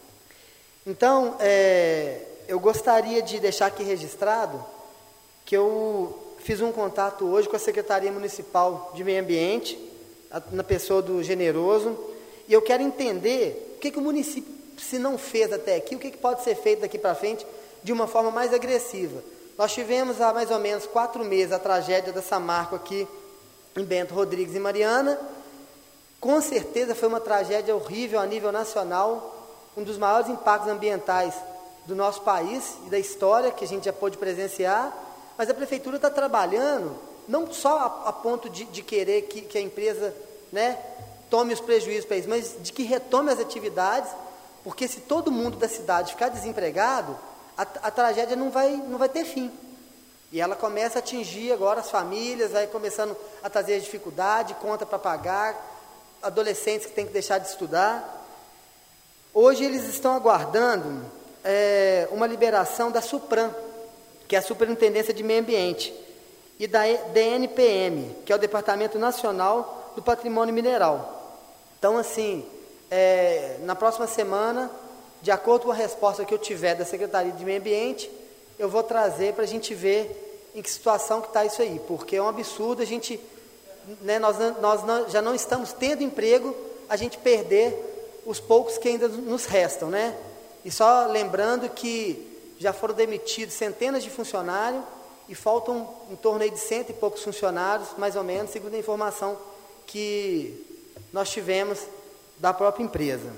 F: Então, é, eu gostaria de deixar aqui registrado que eu fiz um contato hoje com a Secretaria Municipal de Meio Ambiente, a, na pessoa do Generoso, e eu quero entender o que, que o município, se não fez até aqui, o que, que pode ser feito daqui para frente de uma forma mais agressiva. Nós tivemos há mais ou menos quatro meses a tragédia da Samarco aqui em Bento Rodrigues e Mariana. Com certeza foi uma tragédia horrível a nível nacional, um dos maiores impactos ambientais do nosso país e da história que a gente já pôde presenciar, mas a prefeitura está trabalhando, não só a, a ponto de, de querer que, que a empresa, né, tome os prejuízos para isso, mas de que retome as atividades, porque se todo mundo da cidade ficar desempregado, a, a tragédia não vai, não vai ter fim. E ela começa a atingir agora as famílias, vai começando a trazer dificuldade, conta para pagar, adolescentes que têm que deixar de estudar. Hoje eles estão aguardando é, uma liberação da SUPRAM, que é a Superintendência de Meio Ambiente, e da D N P M, que é o Departamento Nacional do Patrimônio Mineral. Então, assim, é, na próxima semana, de acordo com a resposta que eu tiver da Secretaria de Meio Ambiente, eu vou trazer para a gente ver em que situação que está isso aí, porque é um absurdo a gente né, nós, nós não, já não estamos tendo emprego, a gente perder os poucos que ainda nos restam, né? E só lembrando que já foram demitidos centenas de funcionários e faltam em torno aí de cento e poucos funcionários, mais ou menos, segundo a informação que nós tivemos da própria empresa.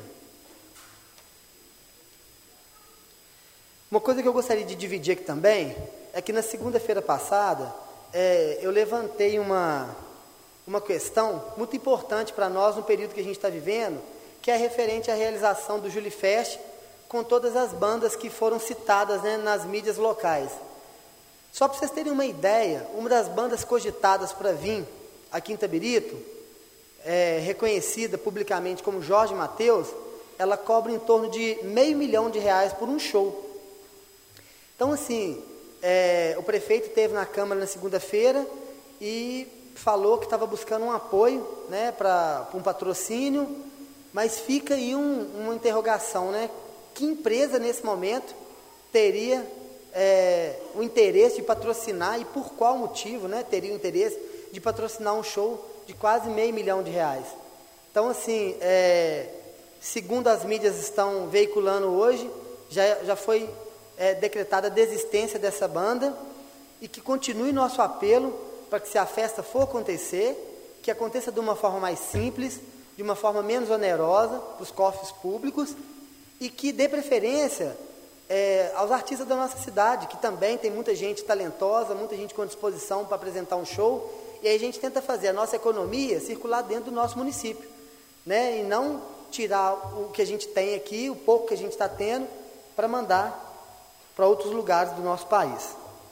F: Uma coisa que eu gostaria de dividir aqui também é que na segunda-feira passada é, eu levantei uma, uma questão muito importante para nós no período que a gente está vivendo, que é referente à realização do Julifest com todas as bandas que foram citadas, né, nas mídias locais. Só para vocês terem uma ideia, uma das bandas cogitadas para vir aqui em Itabirito, é, reconhecida publicamente como Jorge Mateus, ela cobra em torno de meio milhão de reais por um show. Então, assim, é, o prefeito esteve na Câmara na segunda-feira e falou que estava buscando um apoio, né, para um patrocínio, mas fica aí um, uma interrogação, né? Que empresa, nesse momento, teria é, o interesse de patrocinar e por qual motivo, né, teria o interesse de patrocinar um show de quase meio milhão de reais? Então, assim, é, segundo as mídias estão veiculando hoje, já, já foi é, decretada a desistência dessa banda e que continue nosso apelo para que, se a festa for acontecer, que aconteça de uma forma mais simples, de uma forma menos onerosa para os cofres públicos e que dê preferência é, aos artistas da nossa cidade, que também tem muita gente talentosa, muita gente com disposição para apresentar um show, e aí a gente tenta fazer a nossa economia circular dentro do nosso município, né? E não tirar o que a gente tem aqui, o pouco que a gente está tendo, para mandar para outros lugares do nosso país.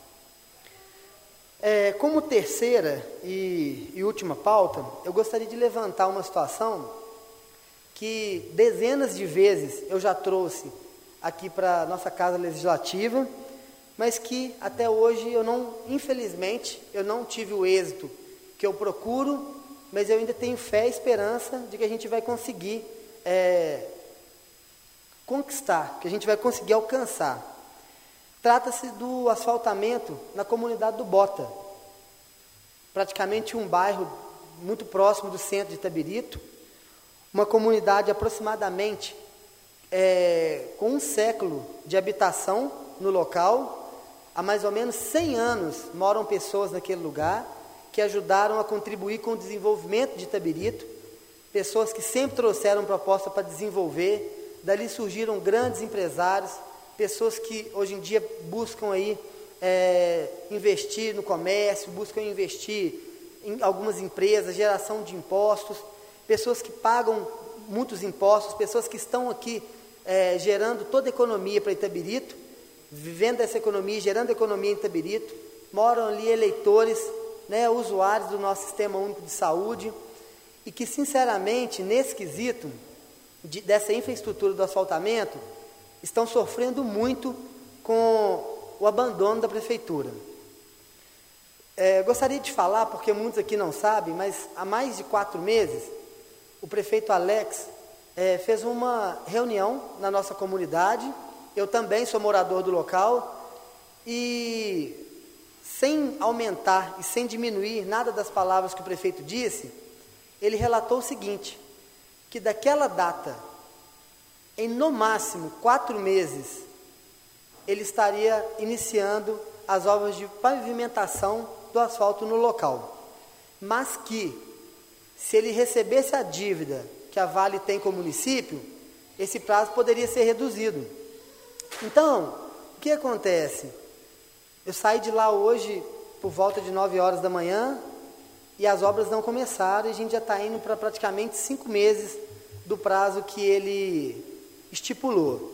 F: É, como terceira e, e última pauta, eu gostaria de levantar uma situação que dezenas de vezes eu já trouxe aqui para a nossa Casa Legislativa, mas que até hoje eu não, infelizmente, eu não tive o êxito que eu procuro, mas eu ainda tenho fé e esperança de que a gente vai conseguir é, conquistar, que a gente vai conseguir alcançar. Trata-se do asfaltamento na comunidade do Bota, praticamente um bairro muito próximo do centro de Itabirito, uma comunidade aproximadamente é, com um século de habitação no local. Há mais ou menos cem anos moram pessoas naquele lugar que ajudaram a contribuir com o desenvolvimento de Itabirito, pessoas que sempre trouxeram proposta para desenvolver. Dali surgiram grandes empresários, pessoas que hoje em dia buscam aí, é, investir no comércio, buscam investir em algumas empresas, geração de impostos, pessoas que pagam muitos impostos, pessoas que estão aqui é, gerando toda a economia para Itabirito, vivendo essa economia, gerando economia em Itabirito, moram ali eleitores, né, usuários do nosso Sistema Único de Saúde, e que, sinceramente, nesse quesito de, dessa infraestrutura do asfaltamento, estão sofrendo muito com o abandono da prefeitura. É, gostaria de falar, porque muitos aqui não sabem, mas há mais de quatro meses, o prefeito Alex é, fez uma reunião na nossa comunidade. Eu também sou morador do local e, sem aumentar e sem diminuir nada das palavras que o prefeito disse, ele relatou o seguinte, que daquela data, em no máximo quatro meses, ele estaria iniciando as obras de pavimentação do asfalto no local, mas que, se ele recebesse a dívida que a Vale tem com o município, esse prazo poderia ser reduzido. Então, o que acontece? Eu saí de lá hoje por volta de nove horas da manhã e as obras não começaram, e a gente já está indo para praticamente cinco meses do prazo que ele estipulou.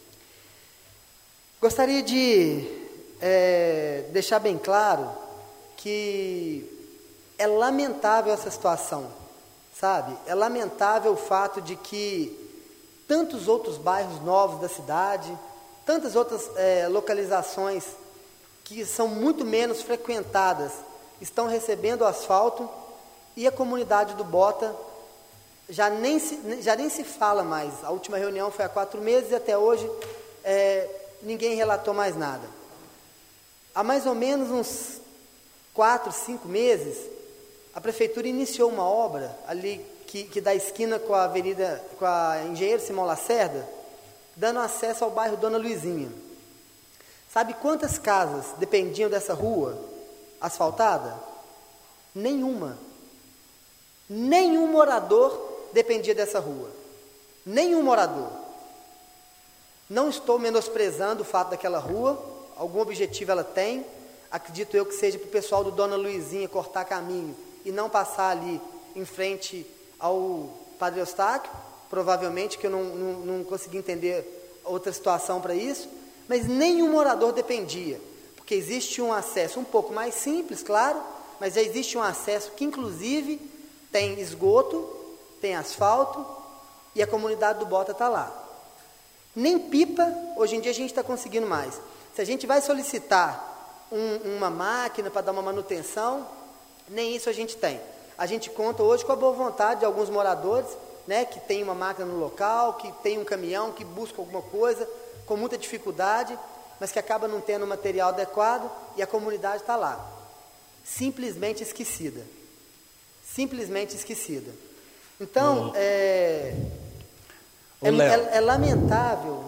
F: Gostaria de é, deixar bem claro que é lamentável essa situação, sabe? É lamentável o fato de que tantos outros bairros novos da cidade, tantas outras é, localizações que são muito menos frequentadas, estão recebendo asfalto, e a comunidade do Bota já nem se, já nem se fala mais. A última reunião foi há quatro meses e até hoje é, ninguém relatou mais nada. Há mais ou menos uns quatro, cinco meses, a prefeitura iniciou uma obra ali que, que dá esquina com a avenida, com a Engenheiro Simão Lacerda, dando acesso ao bairro Dona Luizinha. Sabe quantas casas dependiam dessa rua asfaltada? Nenhuma. Nenhum morador dependia dessa rua. Nenhum morador. Não estou menosprezando o fato daquela rua, algum objetivo ela tem, acredito eu que seja para o pessoal do Dona Luizinha cortar caminho e não passar ali em frente ao Padre Eustáquio, provavelmente, que eu não, não, não consegui entender outra situação para isso, mas nenhum morador dependia, porque existe um acesso um pouco mais simples, claro, mas já existe um acesso que inclusive tem esgoto, tem asfalto, e a comunidade do Bota está lá. Nem pipa, hoje em dia a gente está conseguindo mais. Se a gente vai solicitar um, uma máquina para dar uma manutenção, nem isso a gente tem. A gente conta hoje com a boa vontade de alguns moradores, né, que tem uma máquina no local, que tem um caminhão, que busca alguma coisa, com muita dificuldade, mas que acaba não tendo o material adequado, e a comunidade está lá. Simplesmente esquecida. Simplesmente esquecida. Então, é, é, é, é lamentável.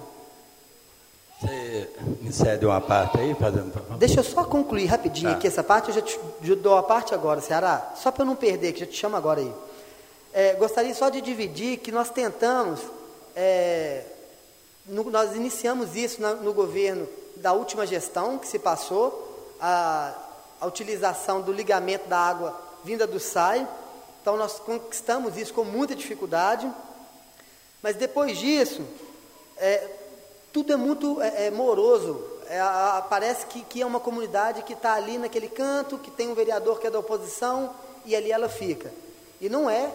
G: Você me cede uma parte aí, fazendo favor?
F: Deixa eu só concluir rapidinho tá. aqui essa parte, eu já te já dou a parte agora, Ceará, só para eu não perder, que já te chamo agora aí. É, gostaria só de dividir que nós tentamos, é, no, nós iniciamos isso na, no governo da última gestão que se passou, a, a utilização do ligamento da água vinda do S A I, então nós conquistamos isso com muita dificuldade, mas depois disso, é, tudo é muito é, é, moroso, é, a, parece que, que é uma comunidade que está ali naquele canto, que tem um vereador que é da oposição, e ali ela fica. E não é,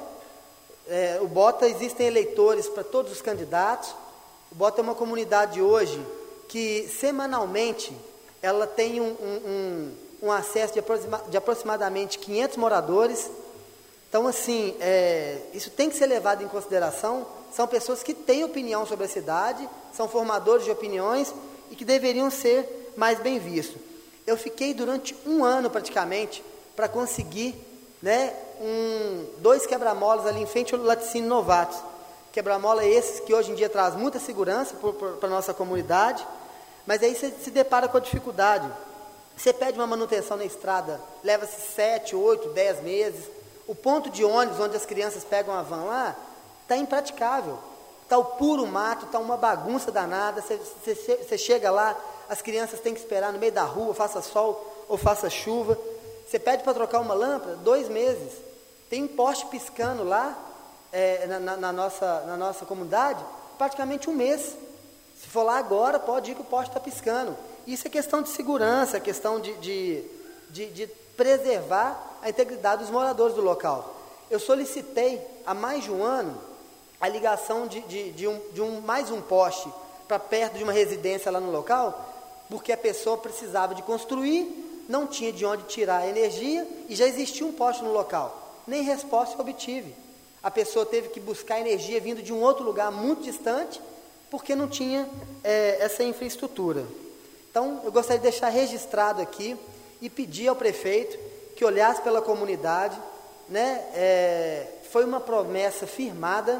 F: é o Bota existem eleitores para todos os candidatos, o Bota é uma comunidade hoje que semanalmente ela tem um, um, um, um acesso de, aproxima, de aproximadamente quinhentos moradores. Então, assim, é, isso tem que ser levado em consideração. São pessoas que têm opinião sobre a cidade, são formadores de opiniões e que deveriam ser mais bem vistos. Eu fiquei durante um ano, praticamente, para conseguir, né, um, dois quebra-molas ali em frente ao Laticínio Novatos. Quebra-mola esses que hoje em dia traz muita segurança para a nossa comunidade, mas aí você se depara com a dificuldade. Você pede uma manutenção na estrada, leva-se sete, oito, dez meses. O ponto de ônibus onde as crianças pegam a van lá, está impraticável. Está o puro mato, está uma bagunça danada. Você, você, você chega lá, as crianças têm que esperar no meio da rua, faça sol ou faça chuva. Você pede para trocar uma lâmpada, dois meses. Tem um poste piscando lá, é, na, na, na, nossa, na nossa comunidade, praticamente um mês. Se for lá agora, pode ir que o poste está piscando. Isso é questão de segurança, é questão de, de, de, de preservar a integridade dos moradores do local. Eu solicitei há mais de um ano a ligação de, de, de, um, de um, mais um poste para perto de uma residência lá no local, porque a pessoa precisava de construir, não tinha de onde tirar a energia e já existia um poste no local. Nem resposta eu obtive. A pessoa teve que buscar energia vindo de um outro lugar muito distante, porque não tinha é, essa infraestrutura. Então, eu gostaria de deixar registrado aqui e pedir ao prefeito que olhasse pela comunidade, né? É, foi uma promessa firmada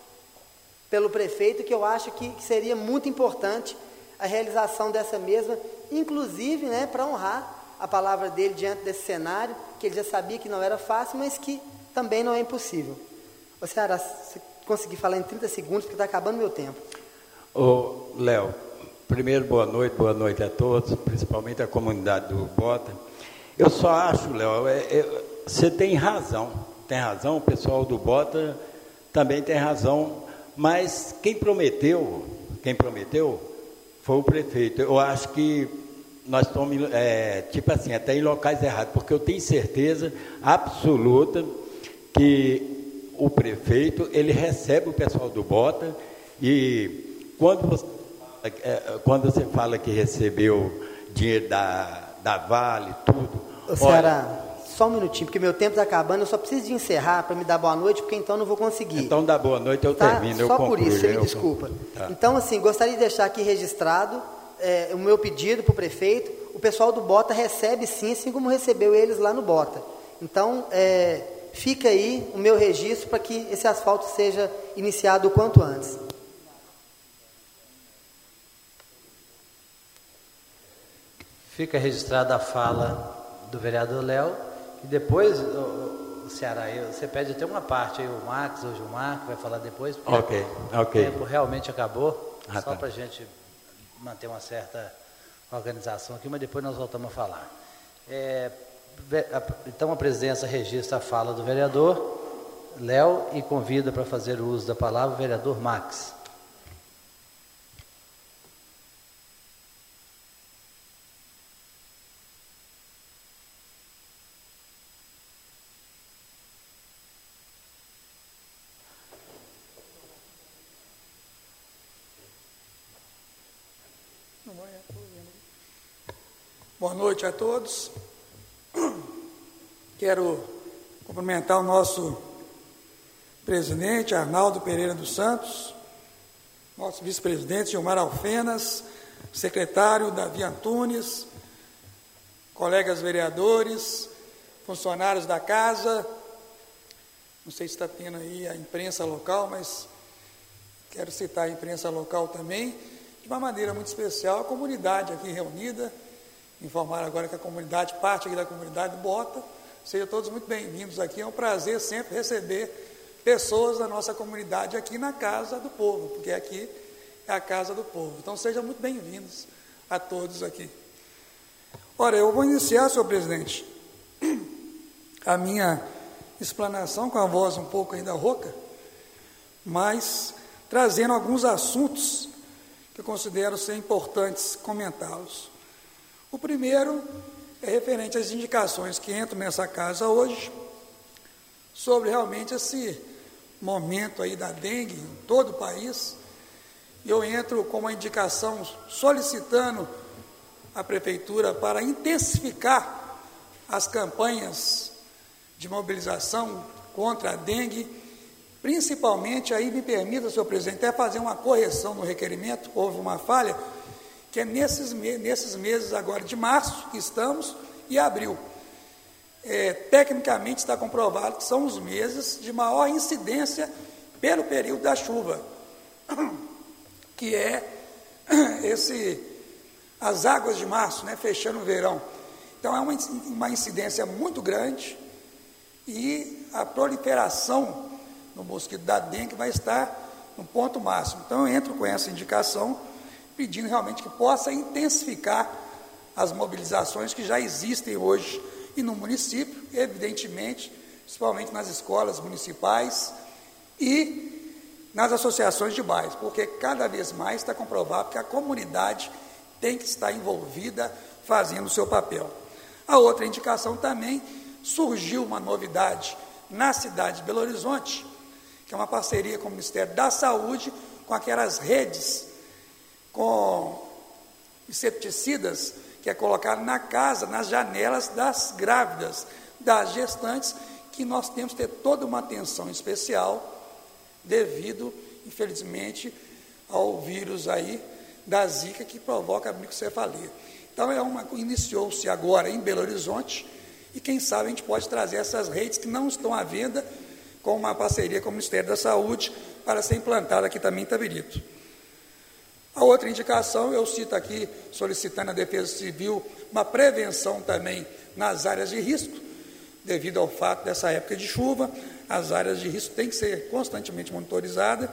F: pelo prefeito que eu acho que, que seria muito importante a realização dessa mesma, inclusive, né, para honrar a palavra dele diante desse cenário, que ele já sabia que não era fácil, mas que também não é impossível. Ô, Ceará, se conseguir falar em trinta segundos, porque está acabando meu tempo.
G: Ô, Léo, primeiro, boa noite, boa noite a todos, principalmente a comunidade do Bota. Eu só acho, Léo, é, é, você tem razão, tem razão, o pessoal do Bota também tem razão, mas quem prometeu, quem prometeu foi o prefeito. Eu acho que nós estamos, é, tipo assim, até em locais errados, porque eu tenho certeza absoluta que o prefeito, ele recebe o pessoal do Bota, e quando você, é, quando você fala que recebeu dinheiro da, da Vale, tudo...
F: Ô, Ceará, só um minutinho, porque meu tempo está acabando, eu só preciso de encerrar para me dar boa noite, porque então não vou conseguir.
G: Então dá boa noite, eu
F: tá?
G: termino, eu
F: Só
G: concluo,
F: por isso, você me
G: eu
F: desculpa.
G: Tá.
F: Então, assim, gostaria de deixar aqui registrado é, o meu pedido para o prefeito. O pessoal do Bota recebe sim, assim como recebeu eles lá no Bota. Então, é, fica aí o meu registro para que esse asfalto seja iniciado o quanto antes.
A: Fica registrada a fala do vereador Léo, e depois, o, o Ceará, você pede até uma parte aí, o Max, o Gilmar, que vai falar depois, porque
G: Ok, ok.
A: o tempo realmente acabou,
G: Ah,
A: só
G: tá.
A: para a gente manter uma certa organização aqui, mas depois nós voltamos a falar. É, então a presidência registra a fala do vereador Léo e convida para fazer o uso da palavra o vereador Max.
H: Boa noite a todos. Quero cumprimentar o nosso presidente, Arnaldo Pereira dos Santos, nosso vice-presidente, Gilmar Alfenas, secretário, Davi Antunes, colegas vereadores, funcionários da casa. Não sei se está tendo aí a imprensa local, mas quero citar a imprensa local também, de uma maneira muito especial, a comunidade aqui reunida. Informar agora que a comunidade, parte aqui da comunidade do Bota, sejam todos muito bem-vindos aqui. É um prazer sempre receber pessoas da nossa comunidade aqui na Casa do Povo, porque aqui é a Casa do Povo. Então sejam muito bem-vindos a todos aqui. Ora, eu vou iniciar, senhor presidente, a minha explanação com a voz um pouco ainda rouca, mas trazendo alguns assuntos que eu considero ser importantes comentá-los. O primeiro é referente às indicações que entram nessa casa hoje, sobre realmente esse momento aí da dengue em todo o país. Eu entro com uma indicação solicitando a Prefeitura para intensificar as campanhas de mobilização contra a dengue, principalmente, aí me permita, senhor presidente, até fazer uma correção no requerimento, houve uma falha, que é nesses, nesses meses agora de março, que estamos, e abril. É, tecnicamente está comprovado que são os meses de maior incidência pelo período da chuva, que é esse, as águas de março, né, fechando o verão. Então é uma, uma incidência muito grande e a proliferação no mosquito da dengue vai estar no ponto máximo. Então eu entro com essa indicação, pedindo realmente que possa intensificar as mobilizações que já existem hoje e no município, evidentemente, principalmente nas escolas municipais e nas associações de bairros, porque cada vez mais está comprovado que a comunidade tem que estar envolvida fazendo o seu papel. A outra indicação também, surgiu uma novidade na cidade de Belo Horizonte, que é uma parceria com o Ministério da Saúde, com aquelas redes com inseticidas, que é colocado na casa, nas janelas das grávidas, das gestantes, que nós temos que ter toda uma atenção especial, devido, infelizmente, ao vírus aí da zika, que provoca a microcefalia. Então, é uma, iniciou-se agora em Belo Horizonte, e quem sabe a gente pode trazer essas redes que não estão à venda, com uma parceria com o Ministério da Saúde, para ser implantada aqui também em Itabirito. A outra indicação, eu cito aqui, solicitando à Defesa Civil uma prevenção também nas áreas de risco, devido ao fato dessa época de chuva, as áreas de risco têm que ser constantemente monitorizadas.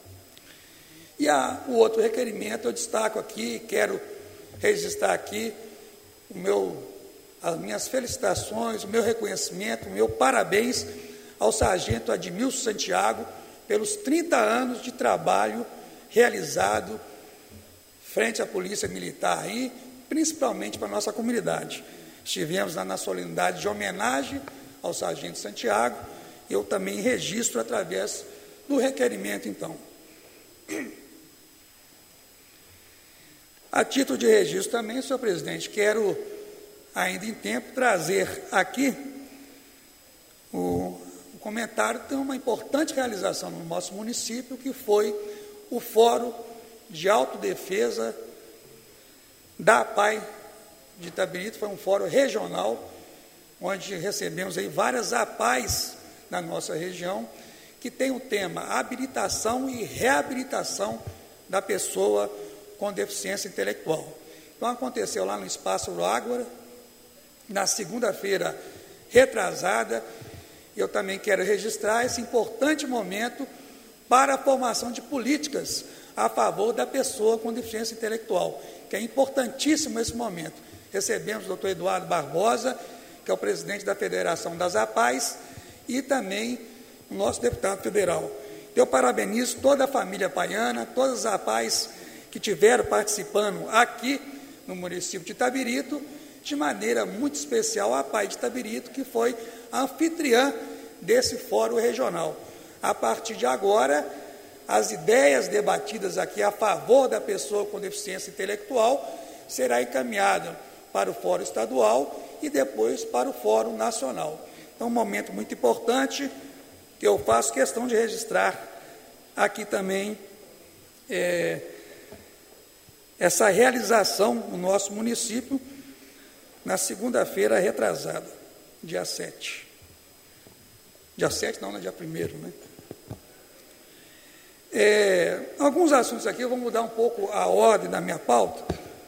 H: E a, o outro requerimento, eu destaco aqui, quero registrar aqui o meu, as minhas felicitações, o meu reconhecimento, o meu parabéns ao sargento Admilson Santiago pelos trinta anos de trabalho realizado frente à Polícia Militar aí, principalmente para a nossa comunidade. Estivemos na, na solenidade de homenagem ao sargento Santiago, eu também registro através do requerimento, então. A título de registro também, senhor presidente, quero, ainda em tempo, trazer aqui o, o comentário de uma importante realização no nosso município, que foi o Fórum de Autodefesa da A P A I de Itabirito. Foi um fórum regional, onde recebemos aí várias A P A Es na nossa região, que tem o tema habilitação e reabilitação da pessoa com deficiência intelectual. Então, aconteceu lá no Espaço Ágora, na segunda-feira retrasada. Eu também quero registrar esse importante momento para a formação de políticas a favor da pessoa com deficiência intelectual, que é importantíssimo esse momento. Recebemos o doutor Eduardo Barbosa, que é o presidente da Federação das A P A Es, e também o nosso deputado federal. Eu parabenizo toda a família paiana, todas as A P A Es que tiveram participando aqui no município de Itabirito, de maneira muito especial a A P A E de Itabirito, que foi a anfitriã desse fórum regional. A partir de agora, as ideias debatidas aqui a favor da pessoa com deficiência intelectual será encaminhada para o fórum estadual e depois para o fórum nacional. Então, um momento muito importante que eu faço questão de registrar aqui também é, essa realização no nosso município na segunda-feira retrasada, dia sete. Dia sete, não, não é dia primeiro, né? É, alguns assuntos aqui, eu vou mudar um pouco a ordem da minha pauta,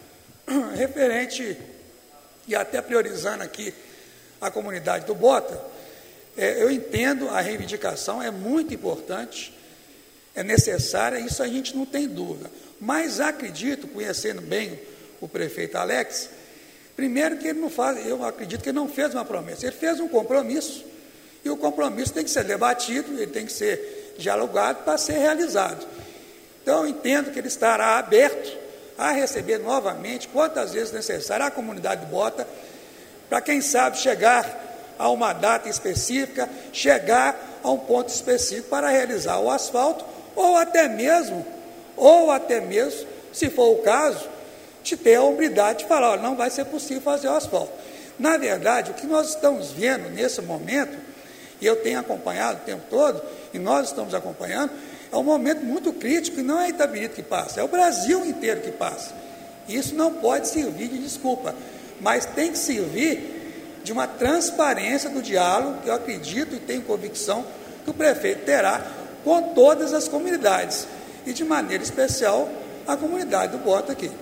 H: referente, e até priorizando aqui a comunidade do Bota. É, eu entendo a reivindicação, é muito importante, é necessária, isso a gente não tem dúvida. Mas acredito, conhecendo bem o prefeito Alex, primeiro que ele não faz, eu acredito que ele não fez uma promessa, ele fez um compromisso, e o compromisso tem que ser debatido, ele tem que ser dialogado para ser realizado. Então, eu entendo que ele estará aberto a receber novamente, quantas vezes necessário, a comunidade de Bota, para, quem sabe, chegar a uma data específica, chegar a um ponto específico para realizar o asfalto, ou até mesmo, ou até mesmo, se for o caso, de ter a humildade de falar, olha, não vai ser possível fazer o asfalto. Na verdade, o que nós estamos vendo nesse momento, e eu tenho acompanhado o tempo todo, e nós estamos acompanhando, é um momento muito crítico, e não é Itabirito que passa, é o Brasil inteiro que passa. Isso não pode servir de desculpa, mas tem que servir de uma transparência do diálogo, que eu acredito e tenho convicção que o prefeito terá com todas as comunidades, e de maneira especial a comunidade do Bota aqui.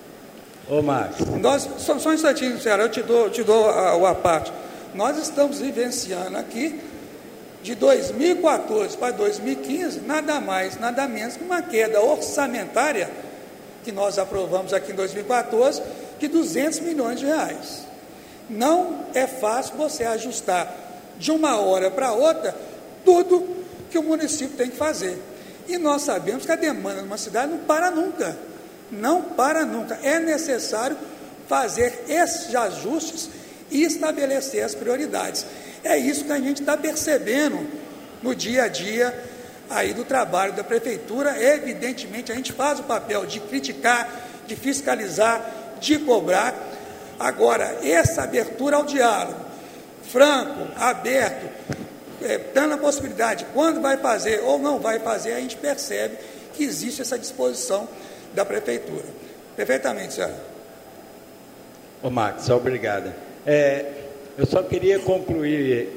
G: Ô, Márcio.
H: Nós, só, só um instantinho, Ceará, eu te dou, te dou a, a parte. Nós estamos vivenciando aqui, de dois mil e quatorze para dois mil e quinze, nada mais, nada menos que uma queda orçamentária, que nós aprovamos aqui em dois mil e quatorze, de duzentos milhões de reais. Não é fácil você ajustar de uma hora para outra tudo que o município tem que fazer. E nós sabemos que a demanda numa cidade não para nunca, não para nunca. É necessário fazer esses ajustes e estabelecer as prioridades. É isso que a gente está percebendo no dia a dia aí do trabalho da prefeitura. Evidentemente, a gente faz o papel de criticar, de fiscalizar, de cobrar. Agora, essa abertura ao diálogo, franco, aberto, é, dando a possibilidade, quando vai fazer ou não vai fazer, a gente percebe que existe essa disposição da prefeitura. Perfeitamente, senhora.
G: Ô, Max, obrigado. É, eu só queria concluir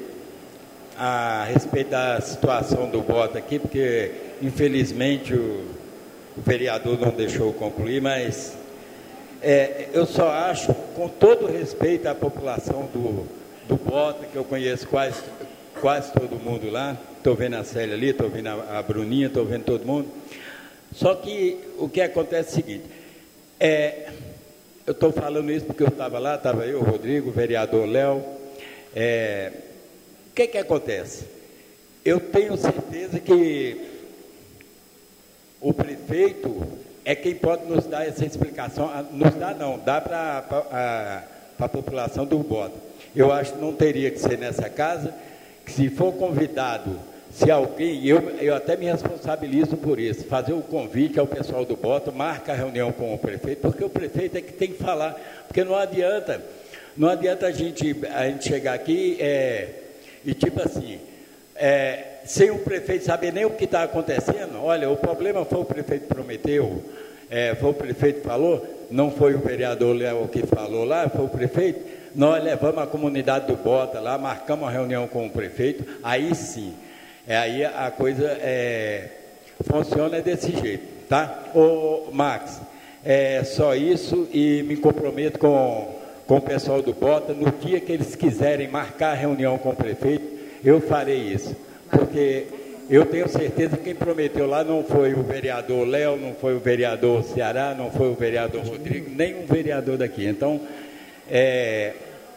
G: a respeito da situação do Bota aqui, porque, infelizmente, o, o vereador não deixou eu concluir, mas é, eu só acho, com todo respeito à população do, do Bota, que eu conheço quase, quase todo mundo lá, estou vendo a Célia ali, estou vendo a, a Bruninha, estou vendo todo mundo, só que o que acontece é o seguinte, é... eu estou falando isso porque eu estava lá, estava eu, o Rodrigo, o vereador Léo. É, o que que acontece? Eu tenho certeza que o prefeito é quem pode nos dar essa explicação. Nos dá não, dá para a população do Bota. Eu acho que não teria que ser nessa casa, que se for convidado, se alguém, eu, eu até me responsabilizo por isso, fazer o convite ao pessoal do Bota, marca a reunião com o prefeito, porque o prefeito é que tem que falar, porque não adianta, não adianta a gente, a gente chegar aqui é, e tipo assim, é, sem o prefeito saber nem o que está acontecendo. Olha, o problema foi o prefeito prometeu, é, foi o prefeito que falou, não foi o vereador Léo que falou lá, foi o prefeito, nós levamos a comunidade do Bota lá, marcamos uma reunião com o prefeito, aí sim, é, aí a coisa é, funciona desse jeito, tá? Ô, Max, é só isso e me comprometo com, com o pessoal do Bota, no dia que eles quiserem marcar a reunião com o prefeito, eu farei isso, porque eu tenho certeza que quem prometeu lá não foi o vereador Léo, não foi o vereador Ceará, não foi o vereador Rodrigo, nem um vereador daqui. Então, é,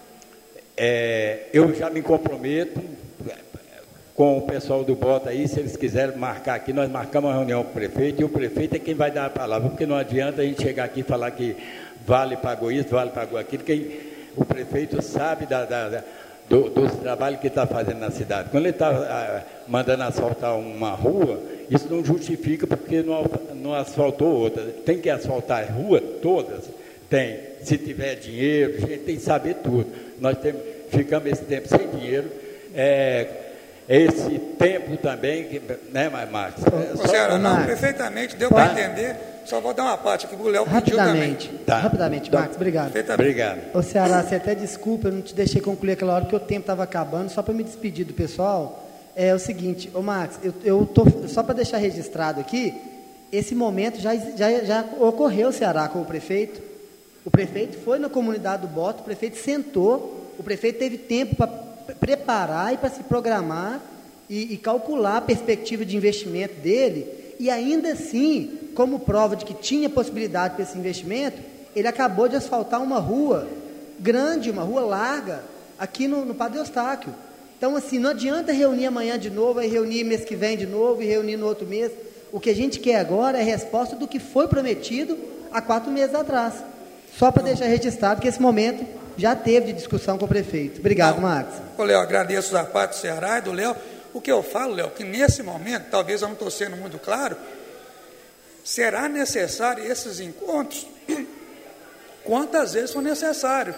G: é, eu já me comprometo com o pessoal do Bota aí, se eles quiserem marcar aqui, nós marcamos uma reunião com o prefeito, e o prefeito é quem vai dar a palavra, porque não adianta a gente chegar aqui e falar que Vale pagou isso, Vale pagou aquilo, quem, o prefeito sabe da... da, da Do, dos trabalhos que está fazendo na cidade. Quando ele está ah, mandando asfaltar uma rua, isso não justifica porque não, não asfaltou outra. Tem que asfaltar a rua todas? Tem. Se tiver dinheiro, a gente tem que saber tudo. Nós temos, ficamos esse tempo sem dinheiro. É, esse tempo também, que, né, Marcos?
H: É, Ô, Ceará, não, Marcos, perfeitamente, deu para entender. Só vou dar uma parte aqui, o Léo pediu também.
F: Tá. Rapidamente, Marcos, obrigado.
G: Obrigado.
F: Ô, Ceará, você até desculpa, eu não te deixei concluir aquela hora, porque o tempo estava acabando. Só para me despedir do pessoal, é o seguinte, ô, Marcos, eu, eu tô, só para deixar registrado aqui, esse momento já, já, já ocorreu, Ceará, com o prefeito. O prefeito foi na comunidade do Bota, o prefeito sentou, o prefeito teve tempo para preparar e para se programar e, e calcular a perspectiva de investimento dele, e ainda assim, como prova de que tinha possibilidade para esse investimento, ele acabou de asfaltar uma rua grande, uma rua larga, aqui no, no Padre Eustáquio. Então, assim, não adianta reunir amanhã de novo, aí reunir mês que vem de novo, e reunir no outro mês. O que a gente quer agora é a resposta do que foi prometido há quatro meses atrás. Só para deixar registrado que esse momento já teve de discussão com o prefeito. Obrigado, Marcos.
H: Ô, Léo, agradeço da parte do Ceará e do Léo. O que eu falo, Léo, que nesse momento, talvez eu não estou sendo muito claro, será necessário esses encontros quantas vezes for necessário.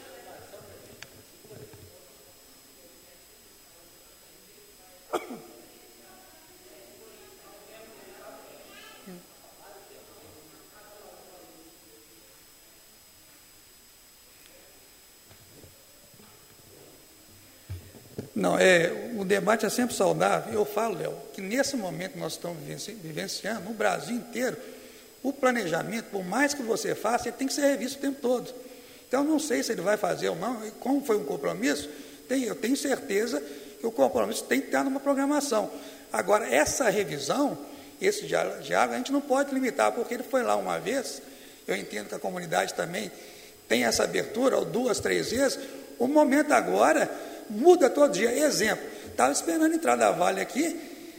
H: Não, é, o debate é sempre saudável. Eu falo, Léo, que nesse momento que nós estamos vivenciando, no Brasil inteiro, o planejamento, por mais que você faça, ele tem que ser revisto o tempo todo. Então, não sei se ele vai fazer ou não, e como foi um compromisso, tem, eu tenho certeza que o compromisso tem que estar numa programação. Agora, essa revisão, esse diálogo, a gente não pode limitar, porque ele foi lá uma vez, eu entendo que a comunidade também tem essa abertura, ou duas, três vezes, o momento agora muda todo dia. Exemplo, estava esperando entrar da Vale aqui,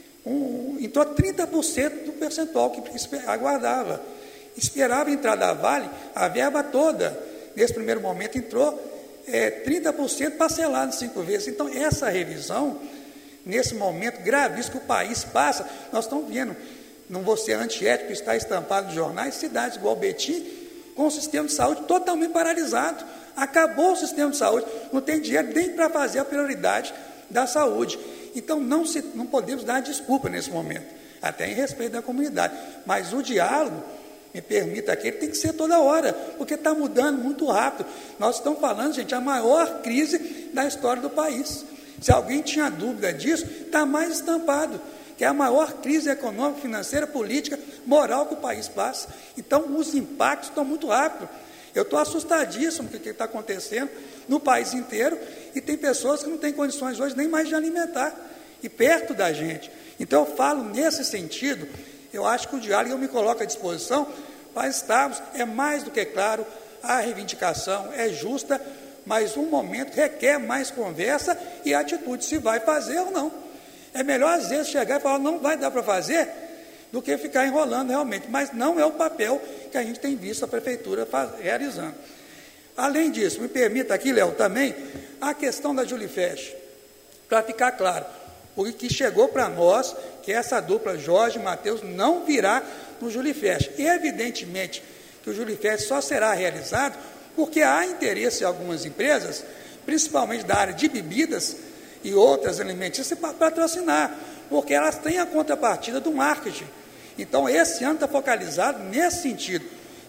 H: um, entrou trinta por cento do percentual que aguardava. Esperava entrar da Vale, a verba toda, nesse primeiro momento entrou é, trinta por cento parcelado cinco vezes. Então, essa revisão, nesse momento gravíssimo que o país passa, nós estamos vendo, não vou ser antiético, está estampado nos jornais, cidades igual Betim, com o sistema de saúde totalmente paralisado. Acabou o sistema de saúde, não tem dinheiro nem para fazer a prioridade da saúde. Então, não, se, não podemos dar desculpa nesse momento, até em respeito da comunidade. Mas o diálogo, me permita aqui, ele tem que ser toda hora, porque está mudando muito rápido. Nós estamos falando, gente, a maior crise da história do país. Se alguém tinha dúvida disso, está mais estampado, que é a maior crise econômica, financeira, política, moral que o país passa. Então, os impactos estão muito rápidos. Eu estou assustadíssimo com o que está acontecendo no país inteiro, e tem pessoas que não têm condições hoje nem mais de alimentar, e perto da gente. Então, eu falo nesse sentido, eu acho que o diálogo, eu me coloco à disposição para estarmos, é mais do que claro, a reivindicação é justa, mas um momento requer mais conversa e atitude, se vai fazer ou não. É melhor, às vezes, chegar e falar, não vai dar para fazer, do que ficar enrolando realmente, mas não é o papel que a gente tem visto a prefeitura faz, realizando. Além disso, me permita aqui, Léo, também, a questão da Julifest, para ficar claro, o que chegou para nós, que essa dupla Jorge e Matheus não virá no Julifest. E, evidentemente, que o Julifest só será realizado porque há interesse em algumas empresas, principalmente da área de bebidas e outras alimentícias, para patrocinar, porque elas têm a contrapartida do marketing. Então, esse ano está focalizado nesse sentido.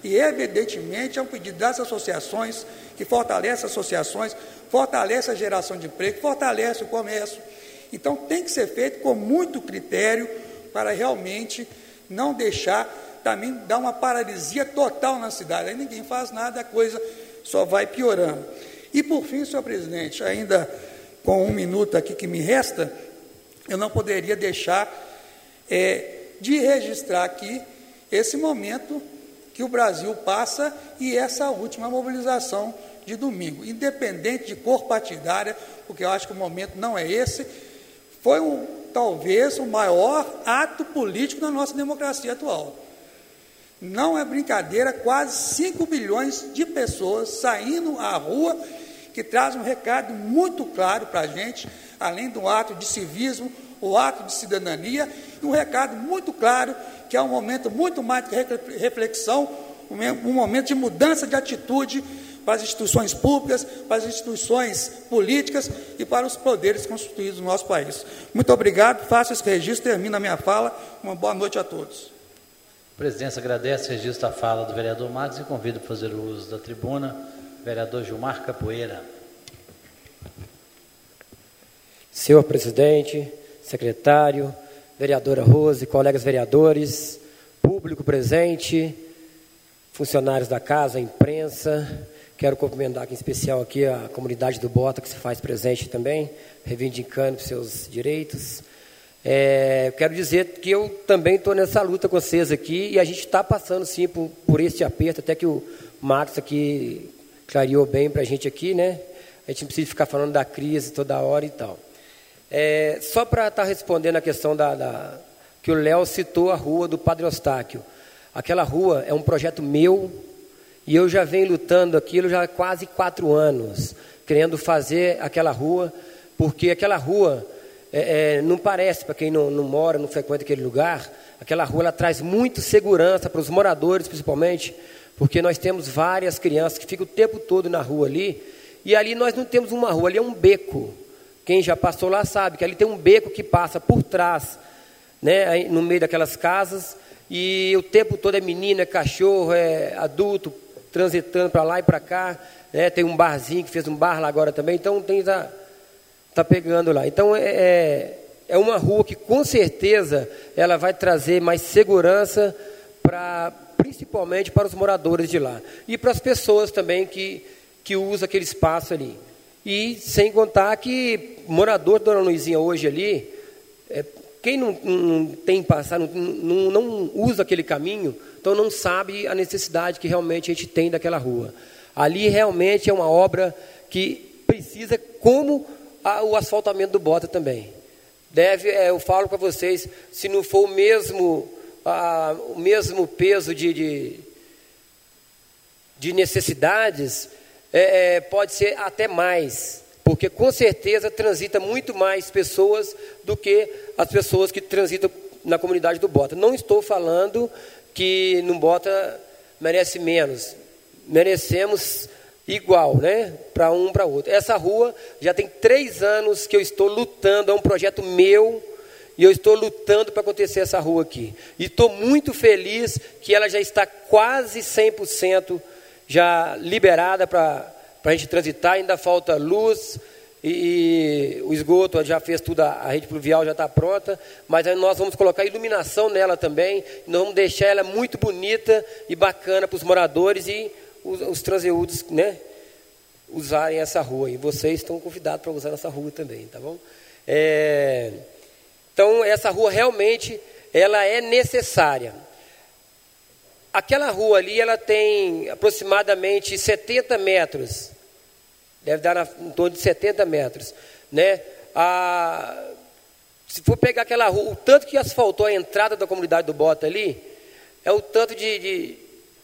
H: E, evidentemente, é um pedido das associações, que fortalece as associações, fortalece a geração de emprego, fortalece o comércio. Então, tem que ser feito com muito critério para realmente não deixar, também dar uma paralisia total na cidade. Aí ninguém faz nada, a coisa só vai piorando. E, por fim, senhor presidente, ainda com um minuto aqui que me resta, eu não poderia deixar é, de registrar aqui esse momento que o Brasil passa e essa última mobilização de domingo, independente de cor partidária, porque eu acho que o momento não é esse, foi um, talvez o maior ato político da nossa democracia atual. Não é brincadeira, quase cinco milhões de pessoas saindo à rua, que traz um recado muito claro para a gente, além do ato de civismo, o ato de cidadania, e um recado muito claro, que é um momento muito mais de reflexão, um momento de mudança de atitude para as instituições públicas, para as instituições políticas e para os poderes constituídos no nosso país. Muito obrigado, faço esse registro, termino a minha fala, uma boa noite a todos.
A: A presidência agradece o registro da fala do vereador Marcos e convido para fazer o uso da tribuna o vereador Gilmar Capoeira.
I: Senhor presidente, secretário, vereadora Rose, colegas vereadores, público presente, funcionários da casa, imprensa, quero cumprimentar aqui em especial aqui a comunidade do Bota, que se faz presente também, reivindicando seus direitos. É, quero dizer que eu também estou nessa luta com vocês aqui, e a gente está passando sim por, por este aperto, até que o Marcos aqui clareou bem para a gente aqui, né? A gente não precisa ficar falando da crise toda hora e tal. É, só para estar tá respondendo a questão da, da que o Léo citou a rua do Padre Eustáquio. Aquela rua é um projeto meu e eu já venho lutando aquilo já há quase quatro anos, querendo fazer aquela rua, porque aquela rua é, é, não parece, para quem não, não mora, não frequenta aquele lugar, aquela rua ela traz muito segurança para os moradores, principalmente, porque nós temos várias crianças que ficam o tempo todo na rua ali, e ali nós não temos uma rua, ali é um beco. Quem já passou lá sabe que ali tem um beco que passa por trás, né, no meio daquelas casas, e o tempo todo é menino, é cachorro, é adulto, transitando para lá e para cá, né, tem um barzinho que fez um bar lá agora também, então tem tá, tá pegando lá. Então é, é uma rua que com certeza ela vai trazer mais segurança, pra, principalmente para os moradores de lá, e para as pessoas também que, que usam aquele espaço ali. E sem contar que morador da Dona Luizinha hoje ali, é, quem não, não tem passado, não, não, não usa aquele caminho, então não sabe a necessidade que realmente a gente tem daquela rua. Ali realmente é uma obra que precisa, como a, o asfaltamento do Bota também. Deve, é, eu falo para vocês, se não for o mesmo, a, o mesmo peso de, de, de necessidades, É, pode ser até mais, porque com certeza transita muito mais pessoas do que as pessoas que transitam na comunidade do Bota. Não estou falando que no Bota merece menos, merecemos igual, né? Para um, para outro. Essa rua já tem três anos que eu estou lutando, é um projeto meu, e eu estou lutando para acontecer essa rua aqui. E estou muito feliz que ela já está quase cem por cento já liberada para a gente transitar, ainda falta luz e, e o esgoto já fez tudo, a, a rede pluvial já está pronta, mas aí nós vamos colocar iluminação nela também, nós vamos deixar ela muito bonita e bacana para os moradores e os, os transeúdos, né, usarem essa rua, e vocês estão convidados para usar essa rua também, tá bom? É, então essa rua realmente ela é necessária. Aquela rua ali, ela tem aproximadamente setenta metros, deve dar na, em torno de setenta metros, né? A, se for pegar aquela rua, o tanto que asfaltou a entrada da comunidade do Bota ali, é o tanto de, de,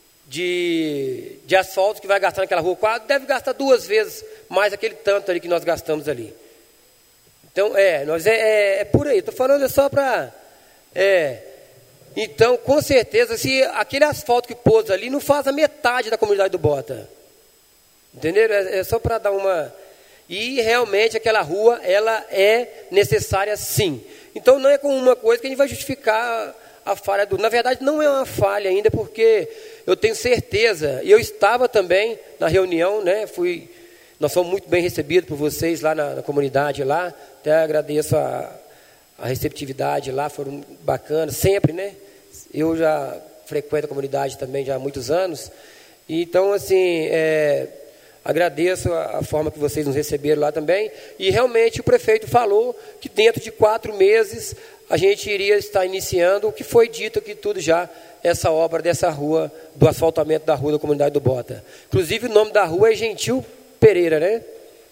I: de, de asfalto que vai gastar naquela rua, quase deve gastar duas vezes mais aquele tanto ali que nós gastamos ali. Então, é, nós é, é, é por aí, estou falando só para... É, então, com certeza, se aquele asfalto que pôs ali não faz a metade da comunidade do Bota. Entenderam? É, é só para dar uma... E realmente aquela rua, ela é necessária sim. Então não é com uma coisa que a gente vai justificar a, a falha do... Na verdade, não é uma falha ainda, porque eu tenho certeza, e eu estava também na reunião, né? Fui, nós fomos muito bem recebidos por vocês lá na, na comunidade lá, até agradeço a, a receptividade lá, foram bacanas, sempre, né? Eu já frequento a comunidade também já há muitos anos, então, assim, é, agradeço a, a forma que vocês nos receberam lá também, e realmente o prefeito falou que dentro de quatro meses a gente iria estar iniciando o que foi dito aqui tudo já, essa obra dessa rua, do asfaltamento da rua da comunidade do Bota. Inclusive o nome da rua é Gentil Pereira, né?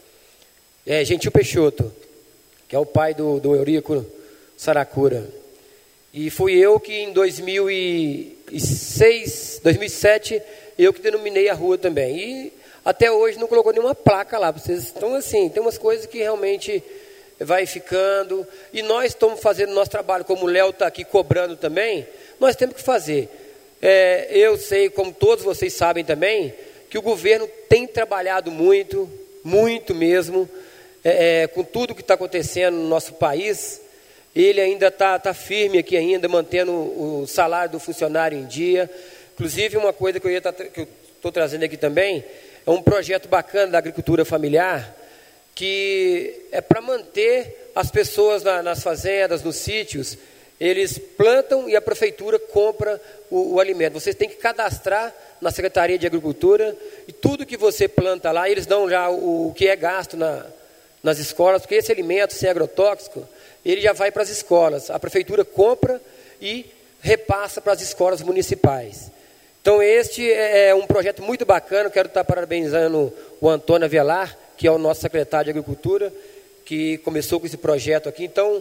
I: É Gentil Peixoto, que é o pai do, do Eurico Saracura. E fui eu que em dois mil e seis, dois mil e sete, eu que denominei a rua também. E até hoje não colocou nenhuma placa lá. Vocês. Então, assim, tem umas coisas que realmente vai ficando. E nós estamos fazendo nosso trabalho, como o Léo está aqui cobrando também, nós temos que fazer. É, eu sei, como todos vocês sabem também, que o governo tem trabalhado muito, muito mesmo, é, é, com tudo que está acontecendo no nosso país. Ele ainda está tá firme aqui ainda, mantendo o salário do funcionário em dia. Inclusive, uma coisa que eu estou trazendo aqui também, é um projeto bacana da agricultura familiar, que é para manter as pessoas na, nas fazendas, nos sítios. Eles plantam e a prefeitura compra o, o alimento. Você tem que cadastrar na Secretaria de Agricultura, e tudo que você planta lá, eles dão já o, o que é gasto na, nas escolas, porque esse alimento sem agrotóxico, ele já vai para as escolas. A prefeitura compra e repassa para as escolas municipais. Então, este é um projeto muito bacana. Quero estar parabenizando o Antônio Avelar, que é o nosso secretário de Agricultura, que começou com esse projeto aqui. Então,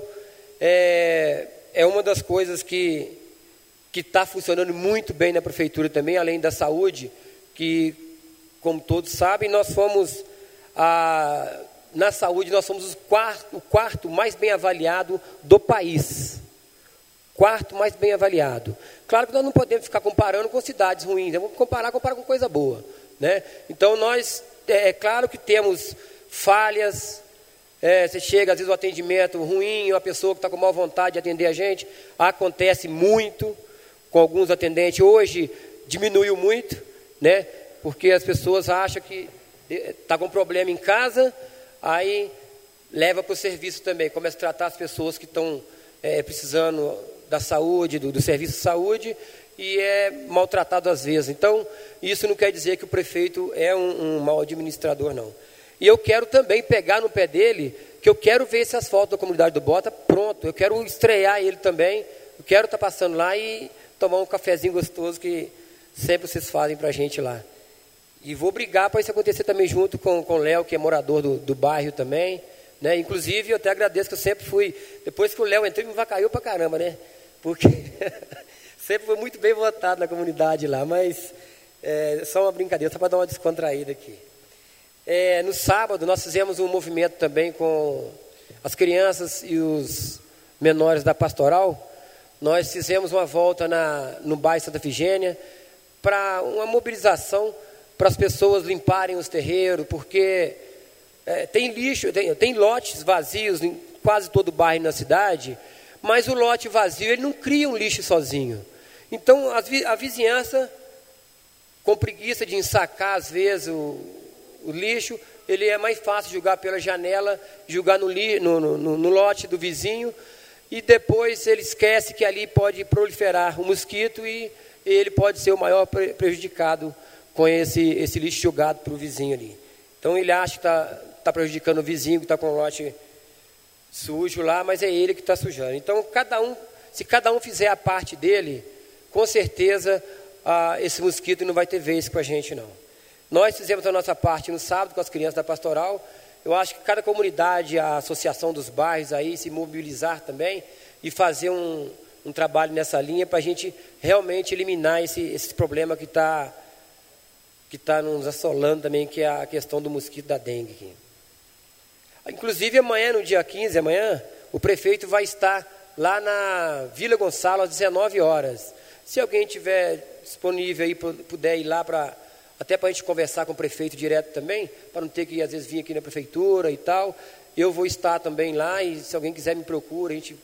I: é, é uma das coisas que que está funcionando muito bem na prefeitura também, além da saúde, que, como todos sabem, nós fomos, a, na saúde, nós somos o quarto, o quarto mais bem avaliado do país. Quarto mais bem avaliado. Claro que nós não podemos ficar comparando com cidades ruins, vamos comparar, comparar com coisa boa, né? Então, nós, é, é claro que temos falhas, é, você chega, às vezes, o atendimento ruim, uma pessoa que está com má vontade de atender a gente, acontece muito com alguns atendentes. Hoje diminuiu muito, né? Porque as pessoas acham que está com problema em casa, aí leva para o serviço também, começa a tratar as pessoas que estão é, precisando da saúde, do, do serviço de saúde, e é maltratado às vezes. Então, isso não quer dizer que o prefeito é um, um mau administrador, não. E eu quero também pegar no pé dele, que eu quero ver esse asfalto da comunidade do Bota pronto, eu quero estrear ele também, eu quero estar passando lá e tomar um cafezinho gostoso que sempre vocês fazem para a gente lá. E vou brigar para isso acontecer também junto com, com o Léo, que é morador do, do bairro também, né? Inclusive, eu até agradeço que eu sempre fui, depois que o Léo entrou, me vacaiou para caramba, né? Porque sempre foi muito bem votado na comunidade lá, mas é só uma brincadeira, só para dar uma descontraída aqui. É, no sábado, nós fizemos um movimento também com as crianças e os menores da pastoral. Nós fizemos uma volta na, no bairro Santa Efigênia para uma mobilização para as pessoas limparem os terreiros, porque é, tem lixo, tem, tem lotes vazios em quase todo o bairro na cidade, mas o lote vazio, ele não cria um lixo sozinho. Então, a, a vizinhança, com preguiça de ensacar, às vezes, o, o lixo, ele é mais fácil jogar pela janela, jogar no, li, no, no, no, no lote do vizinho, e depois ele esquece que ali pode proliferar o mosquito e ele pode ser o maior prejudicado com esse, esse lixo jogado para o vizinho ali. Então ele acha que está tá prejudicando o vizinho, que está com o lote sujo lá, mas é ele que está sujando. Então, cada um, se cada um fizer a parte dele, com certeza ah, esse mosquito não vai ter vez com a gente, não. Nós fizemos a nossa parte no sábado com as crianças da pastoral. Eu acho que cada comunidade, a associação dos bairros aí, se mobilizar também e fazer um, um trabalho nessa linha para a gente realmente eliminar esse, esse problema que está que tá nos assolando também, que é a questão do mosquito da dengue aqui. Inclusive, amanhã, no dia quinze, amanhã, o prefeito vai estar lá na Vila Gonçalo às dezenove horas. Se alguém tiver disponível aí, puder ir lá para... até para a gente conversar com o prefeito direto também, para não ter que, às vezes, vir aqui na prefeitura e tal. Eu vou estar também lá, e se alguém quiser me procura, a gente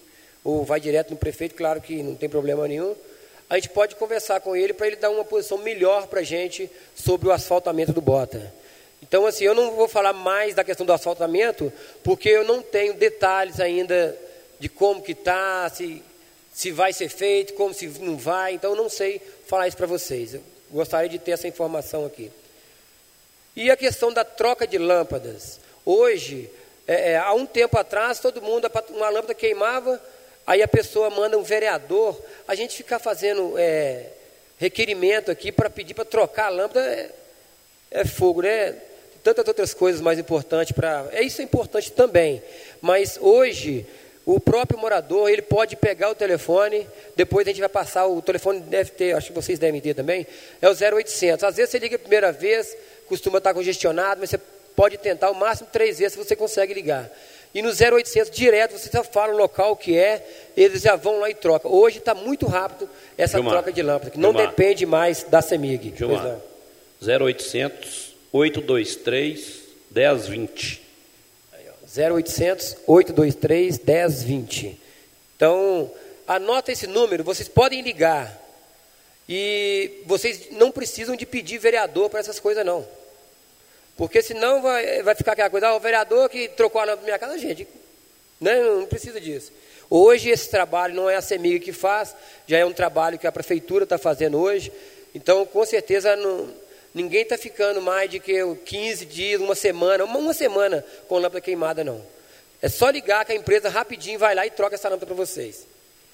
I: ou vai direto no prefeito, claro que não tem problema nenhum, a gente pode conversar com ele para ele dar uma posição melhor para a gente sobre o asfaltamento do Bota. Então, assim, eu não vou falar mais da questão do asfaltamento, porque eu não tenho detalhes ainda de como que está, se, se vai ser feito, como se não vai, então eu não sei falar isso para vocês. Eu gostaria de ter essa informação aqui. E a questão da troca de lâmpadas. Hoje, é, há um tempo atrás, todo mundo, uma lâmpada queimava, aí a pessoa manda um vereador, a gente ficar fazendo é, requerimento aqui para pedir para trocar a lâmpada, é, é fogo, né? Tantas outras coisas mais importantes para... É, isso é importante também, mas hoje o próprio morador, ele pode pegar o telefone, depois a gente vai passar, o telefone deve ter, acho que vocês devem ter também, é o zero oitocentos. Às vezes você liga a primeira vez, costuma estar congestionado, mas você pode tentar o máximo três vezes, você consegue ligar. E no zero oitocentos, direto, você já fala o local que é, eles já vão lá e trocam. Hoje está muito rápido essa Gilmar, troca de lâmpada, que não Gilmar, depende mais da CEMIG.
E: Gilmar, zero oitocentos, oitocentos e vinte e três, dez vinte.
I: zero oitocentos, oitocentos e vinte e três, dez vinte. Então, anota esse número, vocês podem ligar. E vocês não precisam de pedir vereador para essas coisas, não. Porque senão vai, vai ficar aquela coisa, ah, o vereador que trocou a lâmpada na minha casa, gente, né, não precisa disso. Hoje esse trabalho não é a CEMIG que faz, já é um trabalho que a prefeitura está fazendo hoje. Então, com certeza, não, ninguém está ficando mais de que quinze dias, uma semana, uma, uma semana com lâmpada queimada, não. É só ligar que a empresa rapidinho vai lá e troca essa lâmpada para vocês.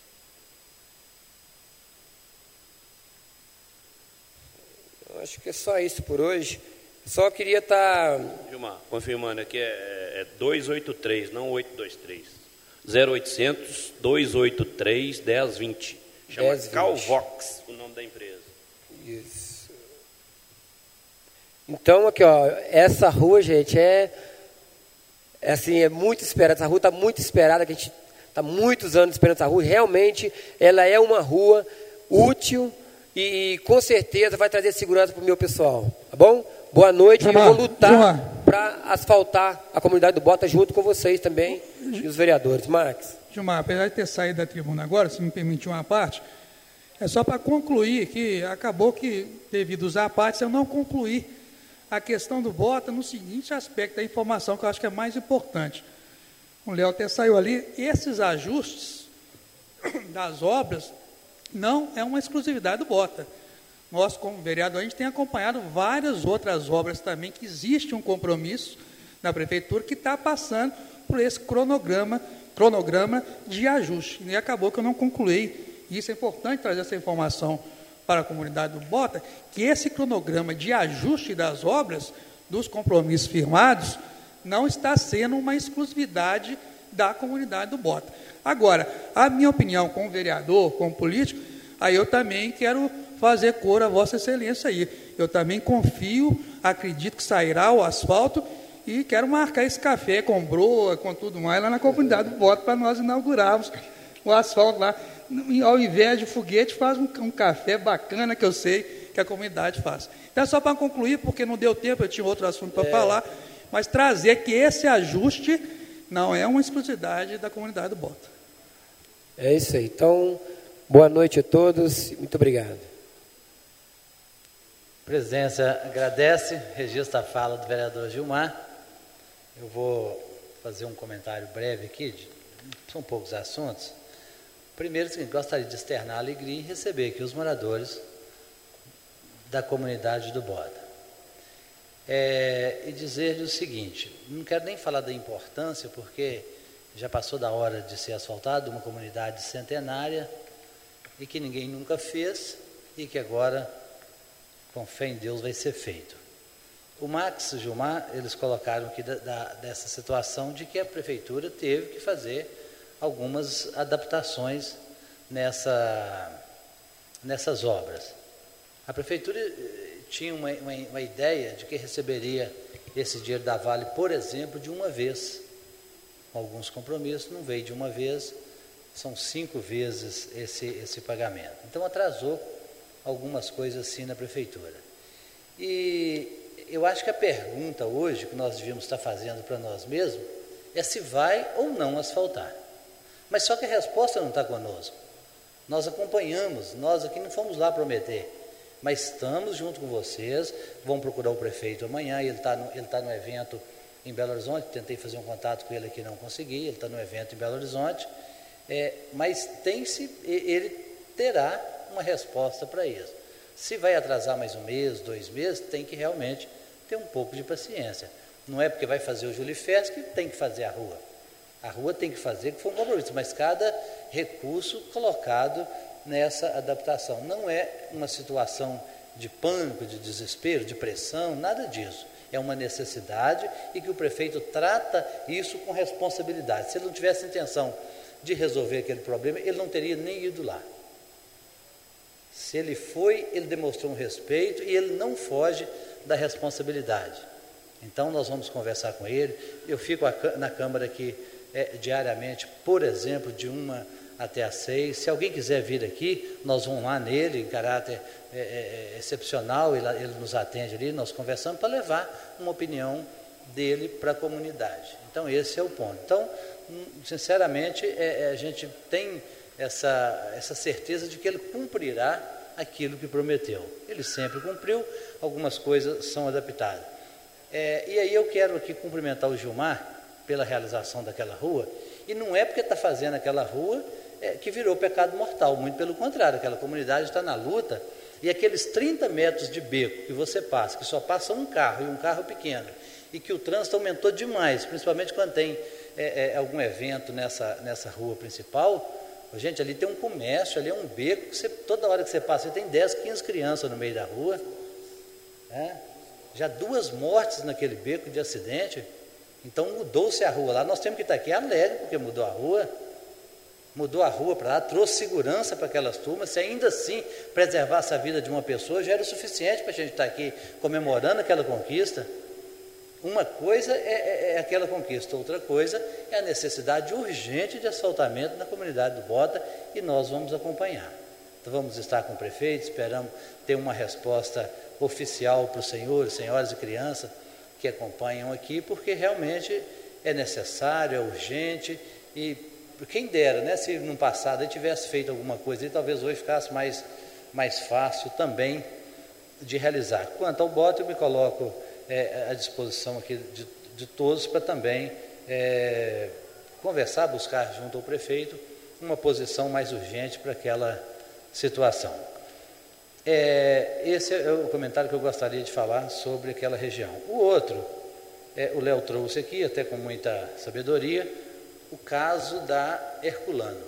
I: Eu acho que é só isso por hoje. Só queria estar... Tá...
E: Gilmar, confirmando aqui, é, é duzentos e oitenta e três, não oitocentos e vinte e três. zero oitocentos, duzentos e oitenta e três, dez vinte. Chama Calvox, o nome da empresa.
I: Isso. Então, aqui, ó, essa rua, gente, é, é assim, é muito esperada. Essa rua está muito esperada, que a gente está muitos anos esperando essa rua. Realmente, ela é uma rua útil e, com certeza, vai trazer segurança para o meu pessoal. Tá bom? Boa noite, Gilmar, eu vou lutar para asfaltar a comunidade do Bota junto com vocês também e os vereadores. Max.
H: Gilmar, apesar de ter saído da tribuna agora, se me permitir uma parte, é só para concluir que acabou que, devido usar a parte, eu não concluí a questão do Bota no seguinte aspecto da informação, que eu acho que é mais importante. O Léo até saiu ali, esses ajustes das obras não é uma exclusividade do Bota. Nós, como vereador, a gente tem acompanhado várias outras obras também, que existe um compromisso na prefeitura que está passando por esse cronograma, cronograma de ajuste. E acabou que eu não concluí. Isso é importante trazer essa informação para a comunidade do Bota, que esse cronograma de ajuste das obras, dos compromissos firmados, não está sendo uma exclusividade da comunidade do Bota. Agora, a minha opinião como vereador, como político, aí eu também quero fazer cor a Vossa Excelência aí. Eu também confio, acredito que sairá o asfalto e quero marcar esse café com broa, com tudo mais, lá na comunidade do Bota, para nós inaugurarmos o asfalto lá. Ao invés de foguete, faz um, um café bacana, que eu sei que a comunidade faz. Então, só para concluir, porque não deu tempo, eu tinha outro assunto para é. falar, mas trazer que esse ajuste não é uma exclusividade da comunidade do Bota.
I: É isso aí. Então, boa noite a todos. Muito obrigado.
A: A presidência agradece, registra a fala do vereador Gilmar. Eu vou fazer um comentário breve aqui, de, são poucos assuntos. Primeiro, gostaria de externar a alegria em receber aqui os moradores da comunidade do Bota. É, e dizer-lhe o seguinte, não quero nem falar da importância, porque já passou da hora de ser asfaltado, uma comunidade centenária, e que ninguém nunca fez, e que agora, com fé em Deus, vai ser feito. O Max e o Gilmar, eles colocaram aqui da, da, dessa situação de que a prefeitura teve que fazer algumas adaptações nessa, nessas obras. A prefeitura tinha uma, uma, uma ideia de que receberia esse dinheiro da Vale, por exemplo, de uma vez. Alguns compromissos não veio de uma vez, são cinco vezes esse, esse pagamento. Então atrasou algumas coisas assim na prefeitura. E eu acho que a pergunta hoje que nós devíamos estar fazendo para nós mesmos é se vai ou não asfaltar.
J: Mas só que a resposta não está conosco. Nós acompanhamos, nós aqui não fomos lá prometer, mas estamos junto com vocês, vamos procurar o prefeito amanhã, ele está no, ele tá no evento em Belo Horizonte, tentei fazer um contato com ele aqui, não consegui, ele está no evento em Belo Horizonte, é, mas tem-se, ele terá uma resposta para isso. Se vai atrasar mais um mês, dois meses, tem que realmente ter um pouco de paciência. Não é porque vai fazer o Julifest que tem que fazer a rua. A rua tem que fazer, que foi um compromisso, mas cada recurso colocado nessa adaptação. Não é uma situação de pânico, de desespero, de pressão, nada disso. É uma necessidade e que o prefeito trata isso com responsabilidade. Se ele não tivesse intenção de resolver aquele problema, ele não teria nem ido lá. Se ele foi, ele demonstrou um respeito e ele não foge da responsabilidade. Então nós vamos conversar com ele. Eu fico na Câmara aqui é, diariamente, por exemplo, de uma até às seis. Se alguém quiser vir aqui, nós vamos lá nele, em caráter é, é, excepcional, ele, ele nos atende ali, nós conversamos para levar uma opinião dele para a comunidade. Então esse é o ponto. Então, sinceramente, é, é, a gente tem essa, essa certeza de que ele cumprirá aquilo que prometeu. Ele sempre cumpriu, algumas coisas são adaptadas. É, e aí eu quero aqui cumprimentar o Gilmar pela realização daquela rua, e não é porque está fazendo aquela rua é, que virou pecado mortal, muito pelo contrário, aquela comunidade está na luta, e aqueles trinta metros de beco que você passa, que só passa um carro, e um carro pequeno, e que o trânsito aumentou demais, principalmente quando tem é, é, algum evento nessa, nessa rua principal. Gente, ali tem um comércio, ali é um beco, que você, toda hora que você passa, você tem dez, quinze crianças no meio da rua, é, já duas mortes naquele beco de acidente. Então mudou-se a rua lá, nós temos que estar aqui alegre porque mudou a rua, mudou a rua para lá, trouxe segurança para aquelas turmas. Se ainda assim preservasse a vida de uma pessoa, já era o suficiente para a gente estar aqui comemorando aquela conquista. Uma coisa é, é, é aquela conquista, outra coisa é a necessidade urgente de asfaltamento na comunidade do Bota, e nós vamos acompanhar. Então vamos estar com o prefeito, esperamos ter uma resposta oficial para os senhores, senhoras e crianças que acompanham aqui, porque realmente é necessário, é urgente, e quem dera, né, se no passado ele tivesse feito alguma coisa, e talvez hoje ficasse mais, mais fácil também de realizar. Quanto ao Bota, eu me coloco é, à disposição aqui de, de todos para também é, conversar, buscar junto ao prefeito uma posição mais urgente para aquela situação. É, esse é o comentário que eu gostaria de falar sobre aquela região. O outro, é, o Léo trouxe aqui, até com muita sabedoria, o caso da Herculano.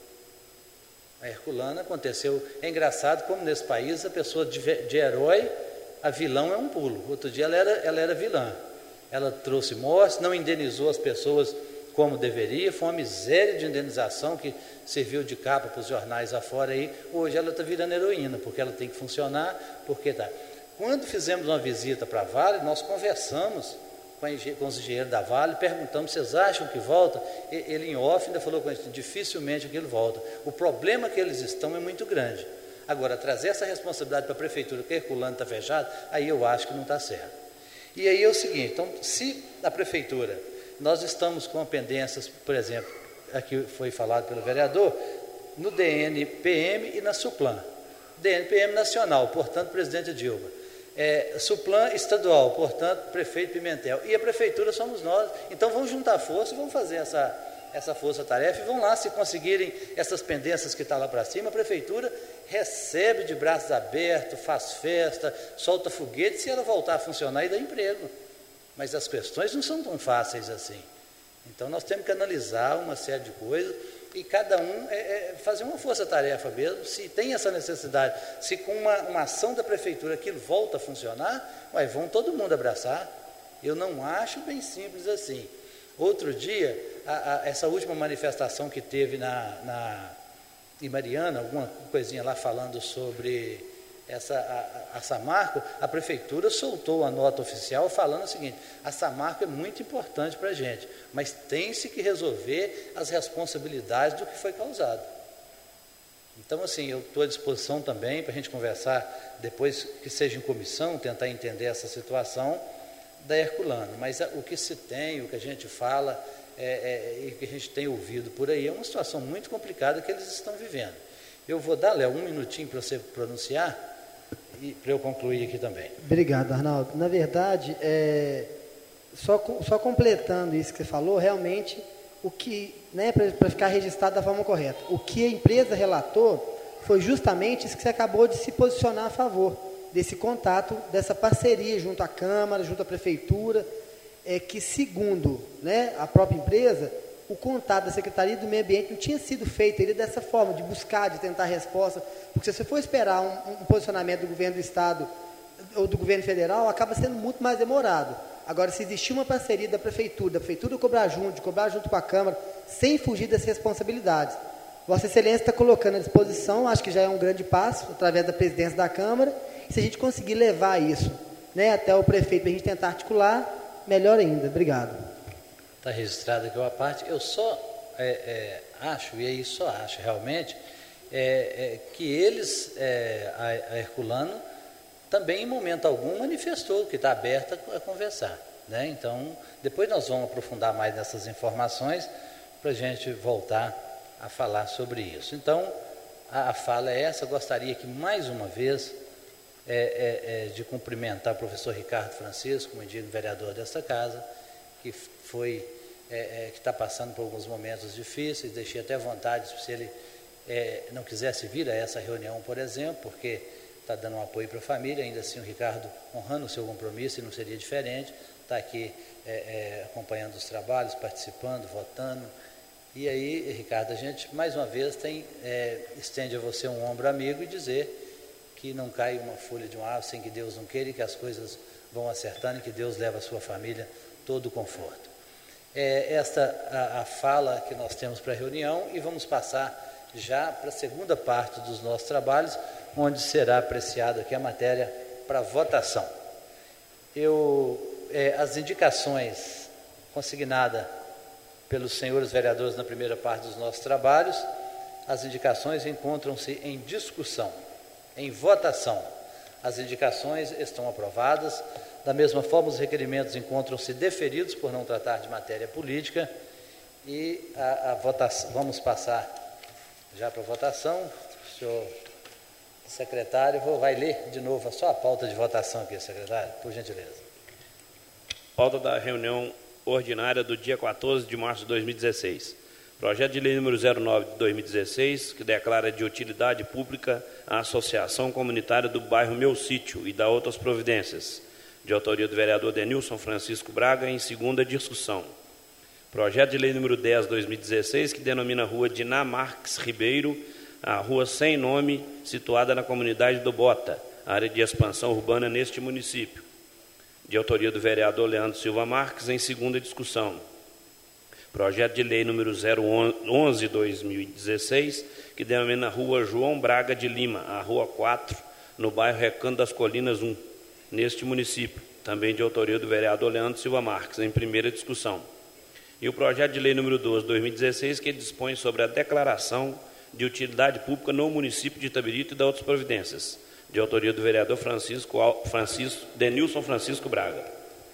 J: A Herculano aconteceu, é engraçado como nesse país a pessoa de, de herói, a vilão é um pulo. Outro dia ela era, ela era vilã, ela trouxe mortes, não indenizou as pessoas como deveria, foi uma miséria de indenização que serviu de capa para os jornais afora aí. Hoje ela está virando heroína, porque ela tem que funcionar, porque tá. Quando fizemos uma visita para a Vale, nós conversamos com, a, com os engenheiros da Vale, perguntamos, vocês acham que volta? Ele em off ainda falou com a gente, dificilmente aquilo volta. O problema que eles estão é muito grande. Agora, trazer essa responsabilidade para a prefeitura, que Herculano está fechado, aí eu acho que não está certo. E aí é o seguinte, então, se a prefeitura, nós estamos com pendências, por exemplo, aqui foi falado pelo vereador, no D N P M e na Suplan. D N P M nacional, portanto, presidente Dilma. É, Suplan estadual, portanto, prefeito Pimentel. E a prefeitura somos nós. Então vamos juntar força e vamos fazer essa, essa força-tarefa e vão lá, se conseguirem essas pendências que estão lá para cima, a prefeitura recebe de braços abertos, faz festa, solta foguete, se ela voltar a funcionar e dá emprego. Mas as questões não são tão fáceis assim. Então nós temos que analisar uma série de coisas e cada um é, é, fazer uma força-tarefa mesmo. Se tem essa necessidade, se com uma, uma ação da prefeitura aquilo volta a funcionar, ué, vão todo mundo abraçar. Eu não acho bem simples assim. Outro dia, a, a, essa última manifestação que teve na, na, em Mariana, alguma coisinha lá falando sobre essa, a, a Samarco, a prefeitura soltou a nota oficial falando o seguinte: a Samarco é muito importante para a gente, mas tem-se que resolver as responsabilidades do que foi causado. Então, assim, eu estou à disposição também para a gente conversar depois, que seja em comissão, tentar entender essa situação da Herculano, mas o que se tem, o que a gente fala é, é, e que a gente tem ouvido por aí, é uma situação muito complicada que eles estão vivendo. Eu vou dar, Léo, um minutinho para você pronunciar e para eu concluir aqui também.
F: Obrigado, Arnaldo. Na verdade, é, só, só completando isso que você falou, realmente, o que, né, para ficar registrado da forma correta, o que a empresa relatou foi justamente isso que você acabou de se posicionar a favor, desse contato, dessa parceria junto à Câmara, junto à Prefeitura, é que, segundo, né, a própria empresa, o contato da Secretaria do Meio Ambiente não tinha sido feito ele dessa forma, de buscar, de tentar resposta, porque se você for esperar um, um posicionamento do governo do Estado ou do governo federal, acaba sendo muito mais demorado. Agora, se existir uma parceria da Prefeitura, da Prefeitura cobrar junto, de cobrar junto com a Câmara, sem fugir das responsabilidades, Vossa Excelência está colocando à disposição, acho que já é um grande passo, através da presidência da Câmara, e se a gente conseguir levar isso, né, até o prefeito, para a gente tentar articular, melhor ainda. Obrigado.
J: Está registrado aqui uma parte. Eu só é, é, acho, e aí só acho realmente, é, é, que eles, é, a, a Herculano, também em momento algum manifestou que está aberta a conversar, né? Então, depois nós vamos aprofundar mais nessas informações para a gente voltar a falar sobre isso. Então, a, a fala é essa. Eu gostaria que mais uma vez é, é, é, de cumprimentar o professor Ricardo Francisco, como digo, vereador desta casa, que foi, é, é, que está passando por alguns momentos difíceis. Deixei até vontade, se ele é, não quisesse vir a essa reunião, por exemplo, porque está dando um apoio para a família. Ainda assim o Ricardo, honrando o seu compromisso, e não seria diferente, está aqui é, é, acompanhando os trabalhos, participando, votando. E aí, Ricardo, a gente mais uma vez tem, é, estende a você um ombro amigo e dizer que não cai uma folha de um árvore sem que Deus não queira, e que as coisas vão acertando e que Deus leva a sua família todo o conforto. É esta a, a fala que nós temos para a reunião, e vamos passar já para a segunda parte dos nossos trabalhos, onde será apreciada aqui a matéria para votação. Eu, é, as indicações consignadas pelos senhores vereadores na primeira parte dos nossos trabalhos, as indicações encontram-se em discussão, em votação. As indicações estão aprovadas. Da mesma forma, os requerimentos encontram-se deferidos por não tratar de matéria política, e a, a votação, vamos passar já para a votação. O senhor secretário vou, vai ler de novo só a pauta de votação aqui, secretário, por gentileza.
E: Pauta da reunião ordinária do dia quatorze de março de dois mil e dezesseis. Projeto de lei número zero nove de dois mil e dezesseis, que declara de utilidade pública a Associação Comunitária do Bairro Meu Sítio e da outras providências, de autoria do vereador Denilson Francisco Braga, em segunda discussão. Projeto de lei número dez de dois mil e dezesseis, que denomina a rua Diná Marques Ribeiro, a rua sem nome, situada na comunidade do Bota, área de expansão urbana neste município, de autoria do vereador Leandro Silva Marques, em segunda discussão. Projeto de lei número zero onze de dois mil e dezesseis, que denomina a rua João Braga de Lima, a rua quatro, no bairro Recanto das Colinas um, neste município, também de autoria do vereador Leandro Silva Marques, em primeira discussão. E o projeto de lei número doze de dois mil e dezesseis, que dispõe sobre a declaração de utilidade pública no município de Itabirito e da outras providências, de autoria do vereador Francisco, Francisco, Denilson Francisco Braga.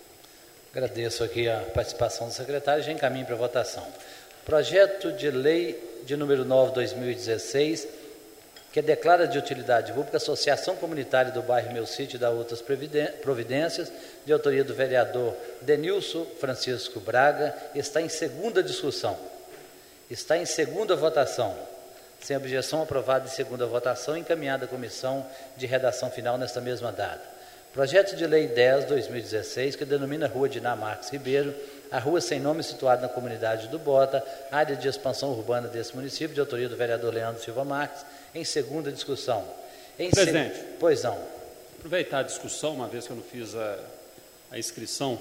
J: Agradeço aqui a participação do secretário e já encaminho para a votação. Projeto de lei de número nove de dois mil e dezesseis, que declara de utilidade pública a Associação Comunitária do Bairro Meu Sítio e da outras providências, de autoria do vereador Denilson Francisco Braga, está em segunda discussão. Está em segunda votação. Sem objeção, aprovado em segunda votação, encaminhada à comissão de redação final nesta mesma data. Projeto de lei dez de dois mil e dezesseis, que denomina a rua Diná Marques Ribeiro, a rua sem nome situada na comunidade do Bota, área de expansão urbana desse município, de autoria do vereador Leandro Silva Marques, em segunda discussão. Em
K: Presidente.
J: Se... Pois não.
K: Aproveitar a discussão, uma vez que eu não fiz a, a inscrição,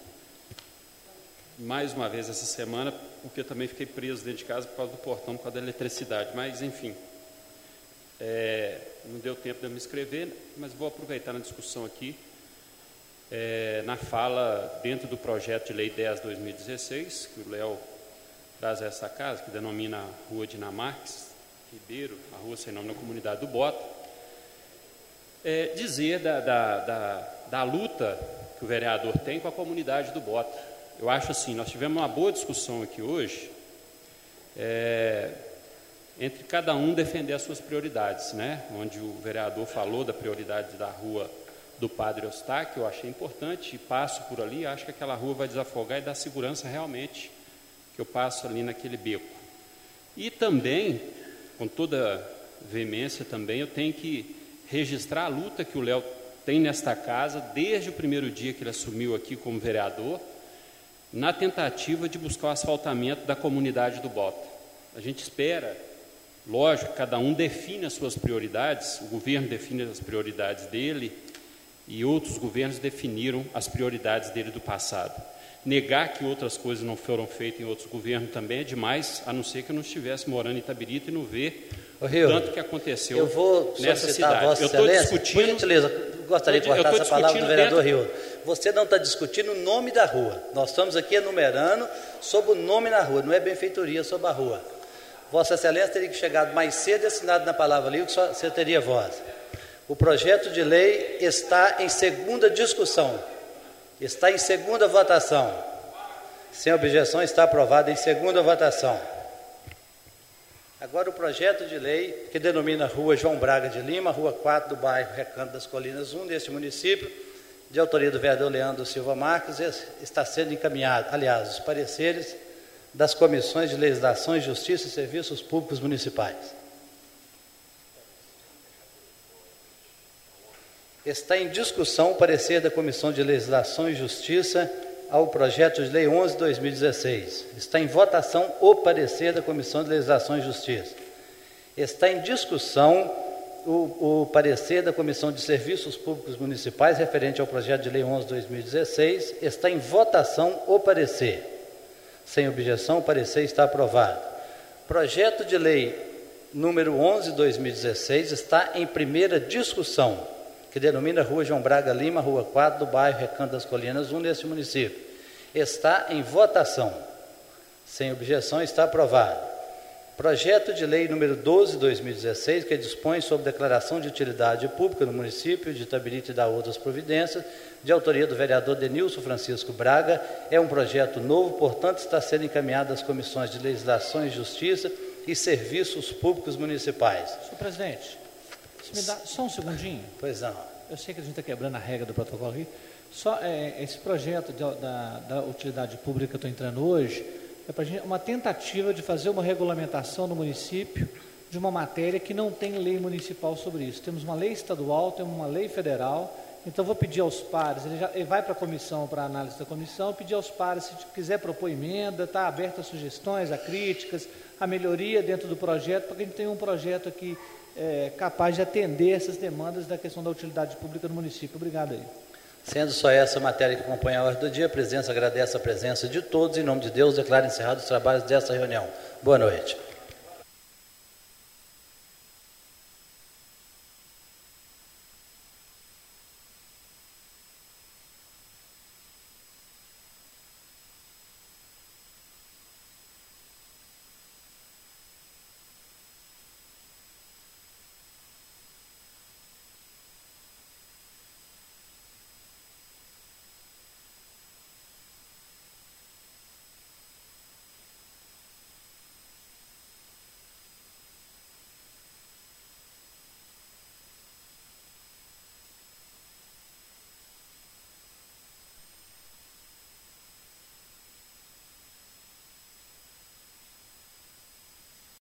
K: mais uma vez essa semana, porque eu também fiquei preso dentro de casa por causa do portão, por causa da eletricidade, mas enfim, é, não deu tempo de eu me inscrever, mas vou aproveitar na discussão aqui, é, na fala dentro do projeto de lei dez de dois mil e dezesseis, que o Léo traz a essa casa, que denomina a rua Diná Marques Ribeiro, a rua sem nome na comunidade do Bota, é, dizer da, da, da, da luta que o vereador tem com a comunidade do Bota. eu acho assim, nós tivemos uma boa discussão aqui hoje, é, entre cada um defender as suas prioridades, né? Onde o vereador falou da prioridade da rua do Padre Eustáquio, eu achei importante, e passo por ali, acho que aquela rua vai desafogar e dar segurança realmente, que eu passo ali naquele beco. E também, com toda veemência também, eu tenho que registrar a luta que o Léo tem nesta casa, desde o primeiro dia que ele assumiu aqui como vereador, na tentativa de buscar o asfaltamento da comunidade do Bota. A gente espera, lógico, cada um define as suas prioridades, o governo define as prioridades dele, e outros governos definiram as prioridades dele do passado. Negar que outras coisas não foram feitas em outros governos também é demais, a não ser que eu não estivesse morando em Itabirito e não ver o tanto que aconteceu
J: eu vou
K: nessa cidade.
J: A Vossa
K: eu estou
J: Excelência,
K: discutindo...
J: por gentileza, gostaria de cortar essa palavra do vereador
K: dentro...
J: Rio. Você não está discutindo o nome da rua. Nós estamos aqui enumerando sobre o nome na rua, não é benfeitoria sobre a rua. Vossa Excelência teria que chegar mais cedo e assinado na palavra ali, que só você teria voz. O projeto de lei está em segunda discussão, está em segunda votação. Sem objeção, está aprovado em segunda votação. Agora o projeto de lei que denomina Rua João Braga de Lima, Rua quatro do bairro Recanto das Colinas um, deste município, de autoria do vereador Leandro Silva Marques, está sendo encaminhado, aliás, os pareceres das comissões de legislação, justiça e serviços públicos municipais. Está em discussão o parecer da Comissão de Legislação e Justiça ao projeto de lei onze de dois mil e dezesseis. Está em votação o parecer da Comissão de Legislação e Justiça. Está em discussão o, o parecer da Comissão de Serviços Públicos Municipais referente ao projeto de lei onze de dois mil e dezesseis. Está em votação o parecer. Sem objeção, o parecer está aprovado. Projeto de lei número onze de dois mil e dezesseis está em primeira discussão, que denomina Rua João Braga Lima, Rua quatro do bairro Recanto das Colinas um, neste município. Está em votação. Sem objeção, está aprovado. Projeto de lei número doze de dois mil e dezesseis, que dispõe sobre declaração de utilidade pública no município de Itabirito e da outras providências, de autoria do vereador Denilson Francisco Braga, é um projeto novo, portanto, está sendo encaminhado às comissões de legislação e justiça e serviços públicos municipais.
L: Senhor presidente, me dá só um segundinho?
J: Pois não.
L: Eu sei que a gente está quebrando a regra do protocolo aqui. Só é, esse projeto de, da, da utilidade pública que eu estou entrando hoje é para gente uma tentativa de fazer uma regulamentação no município de uma matéria que não tem lei municipal sobre isso. Temos uma lei estadual, temos uma lei federal. Então vou pedir aos pares, ele, já, ele vai para a comissão, para a análise da comissão, pedir aos pares, se quiser propor emenda, está aberto a sugestões, a críticas, a melhoria dentro do projeto, para que a gente tenha um projeto aqui É, capaz de atender essas demandas da questão da utilidade pública no município. Obrigado aí.
J: Sendo só essa matéria que acompanha a ordem do dia, a presidência agradece a presença de todos. Em nome de Deus, declaro encerrados os trabalhos desta reunião. Boa noite.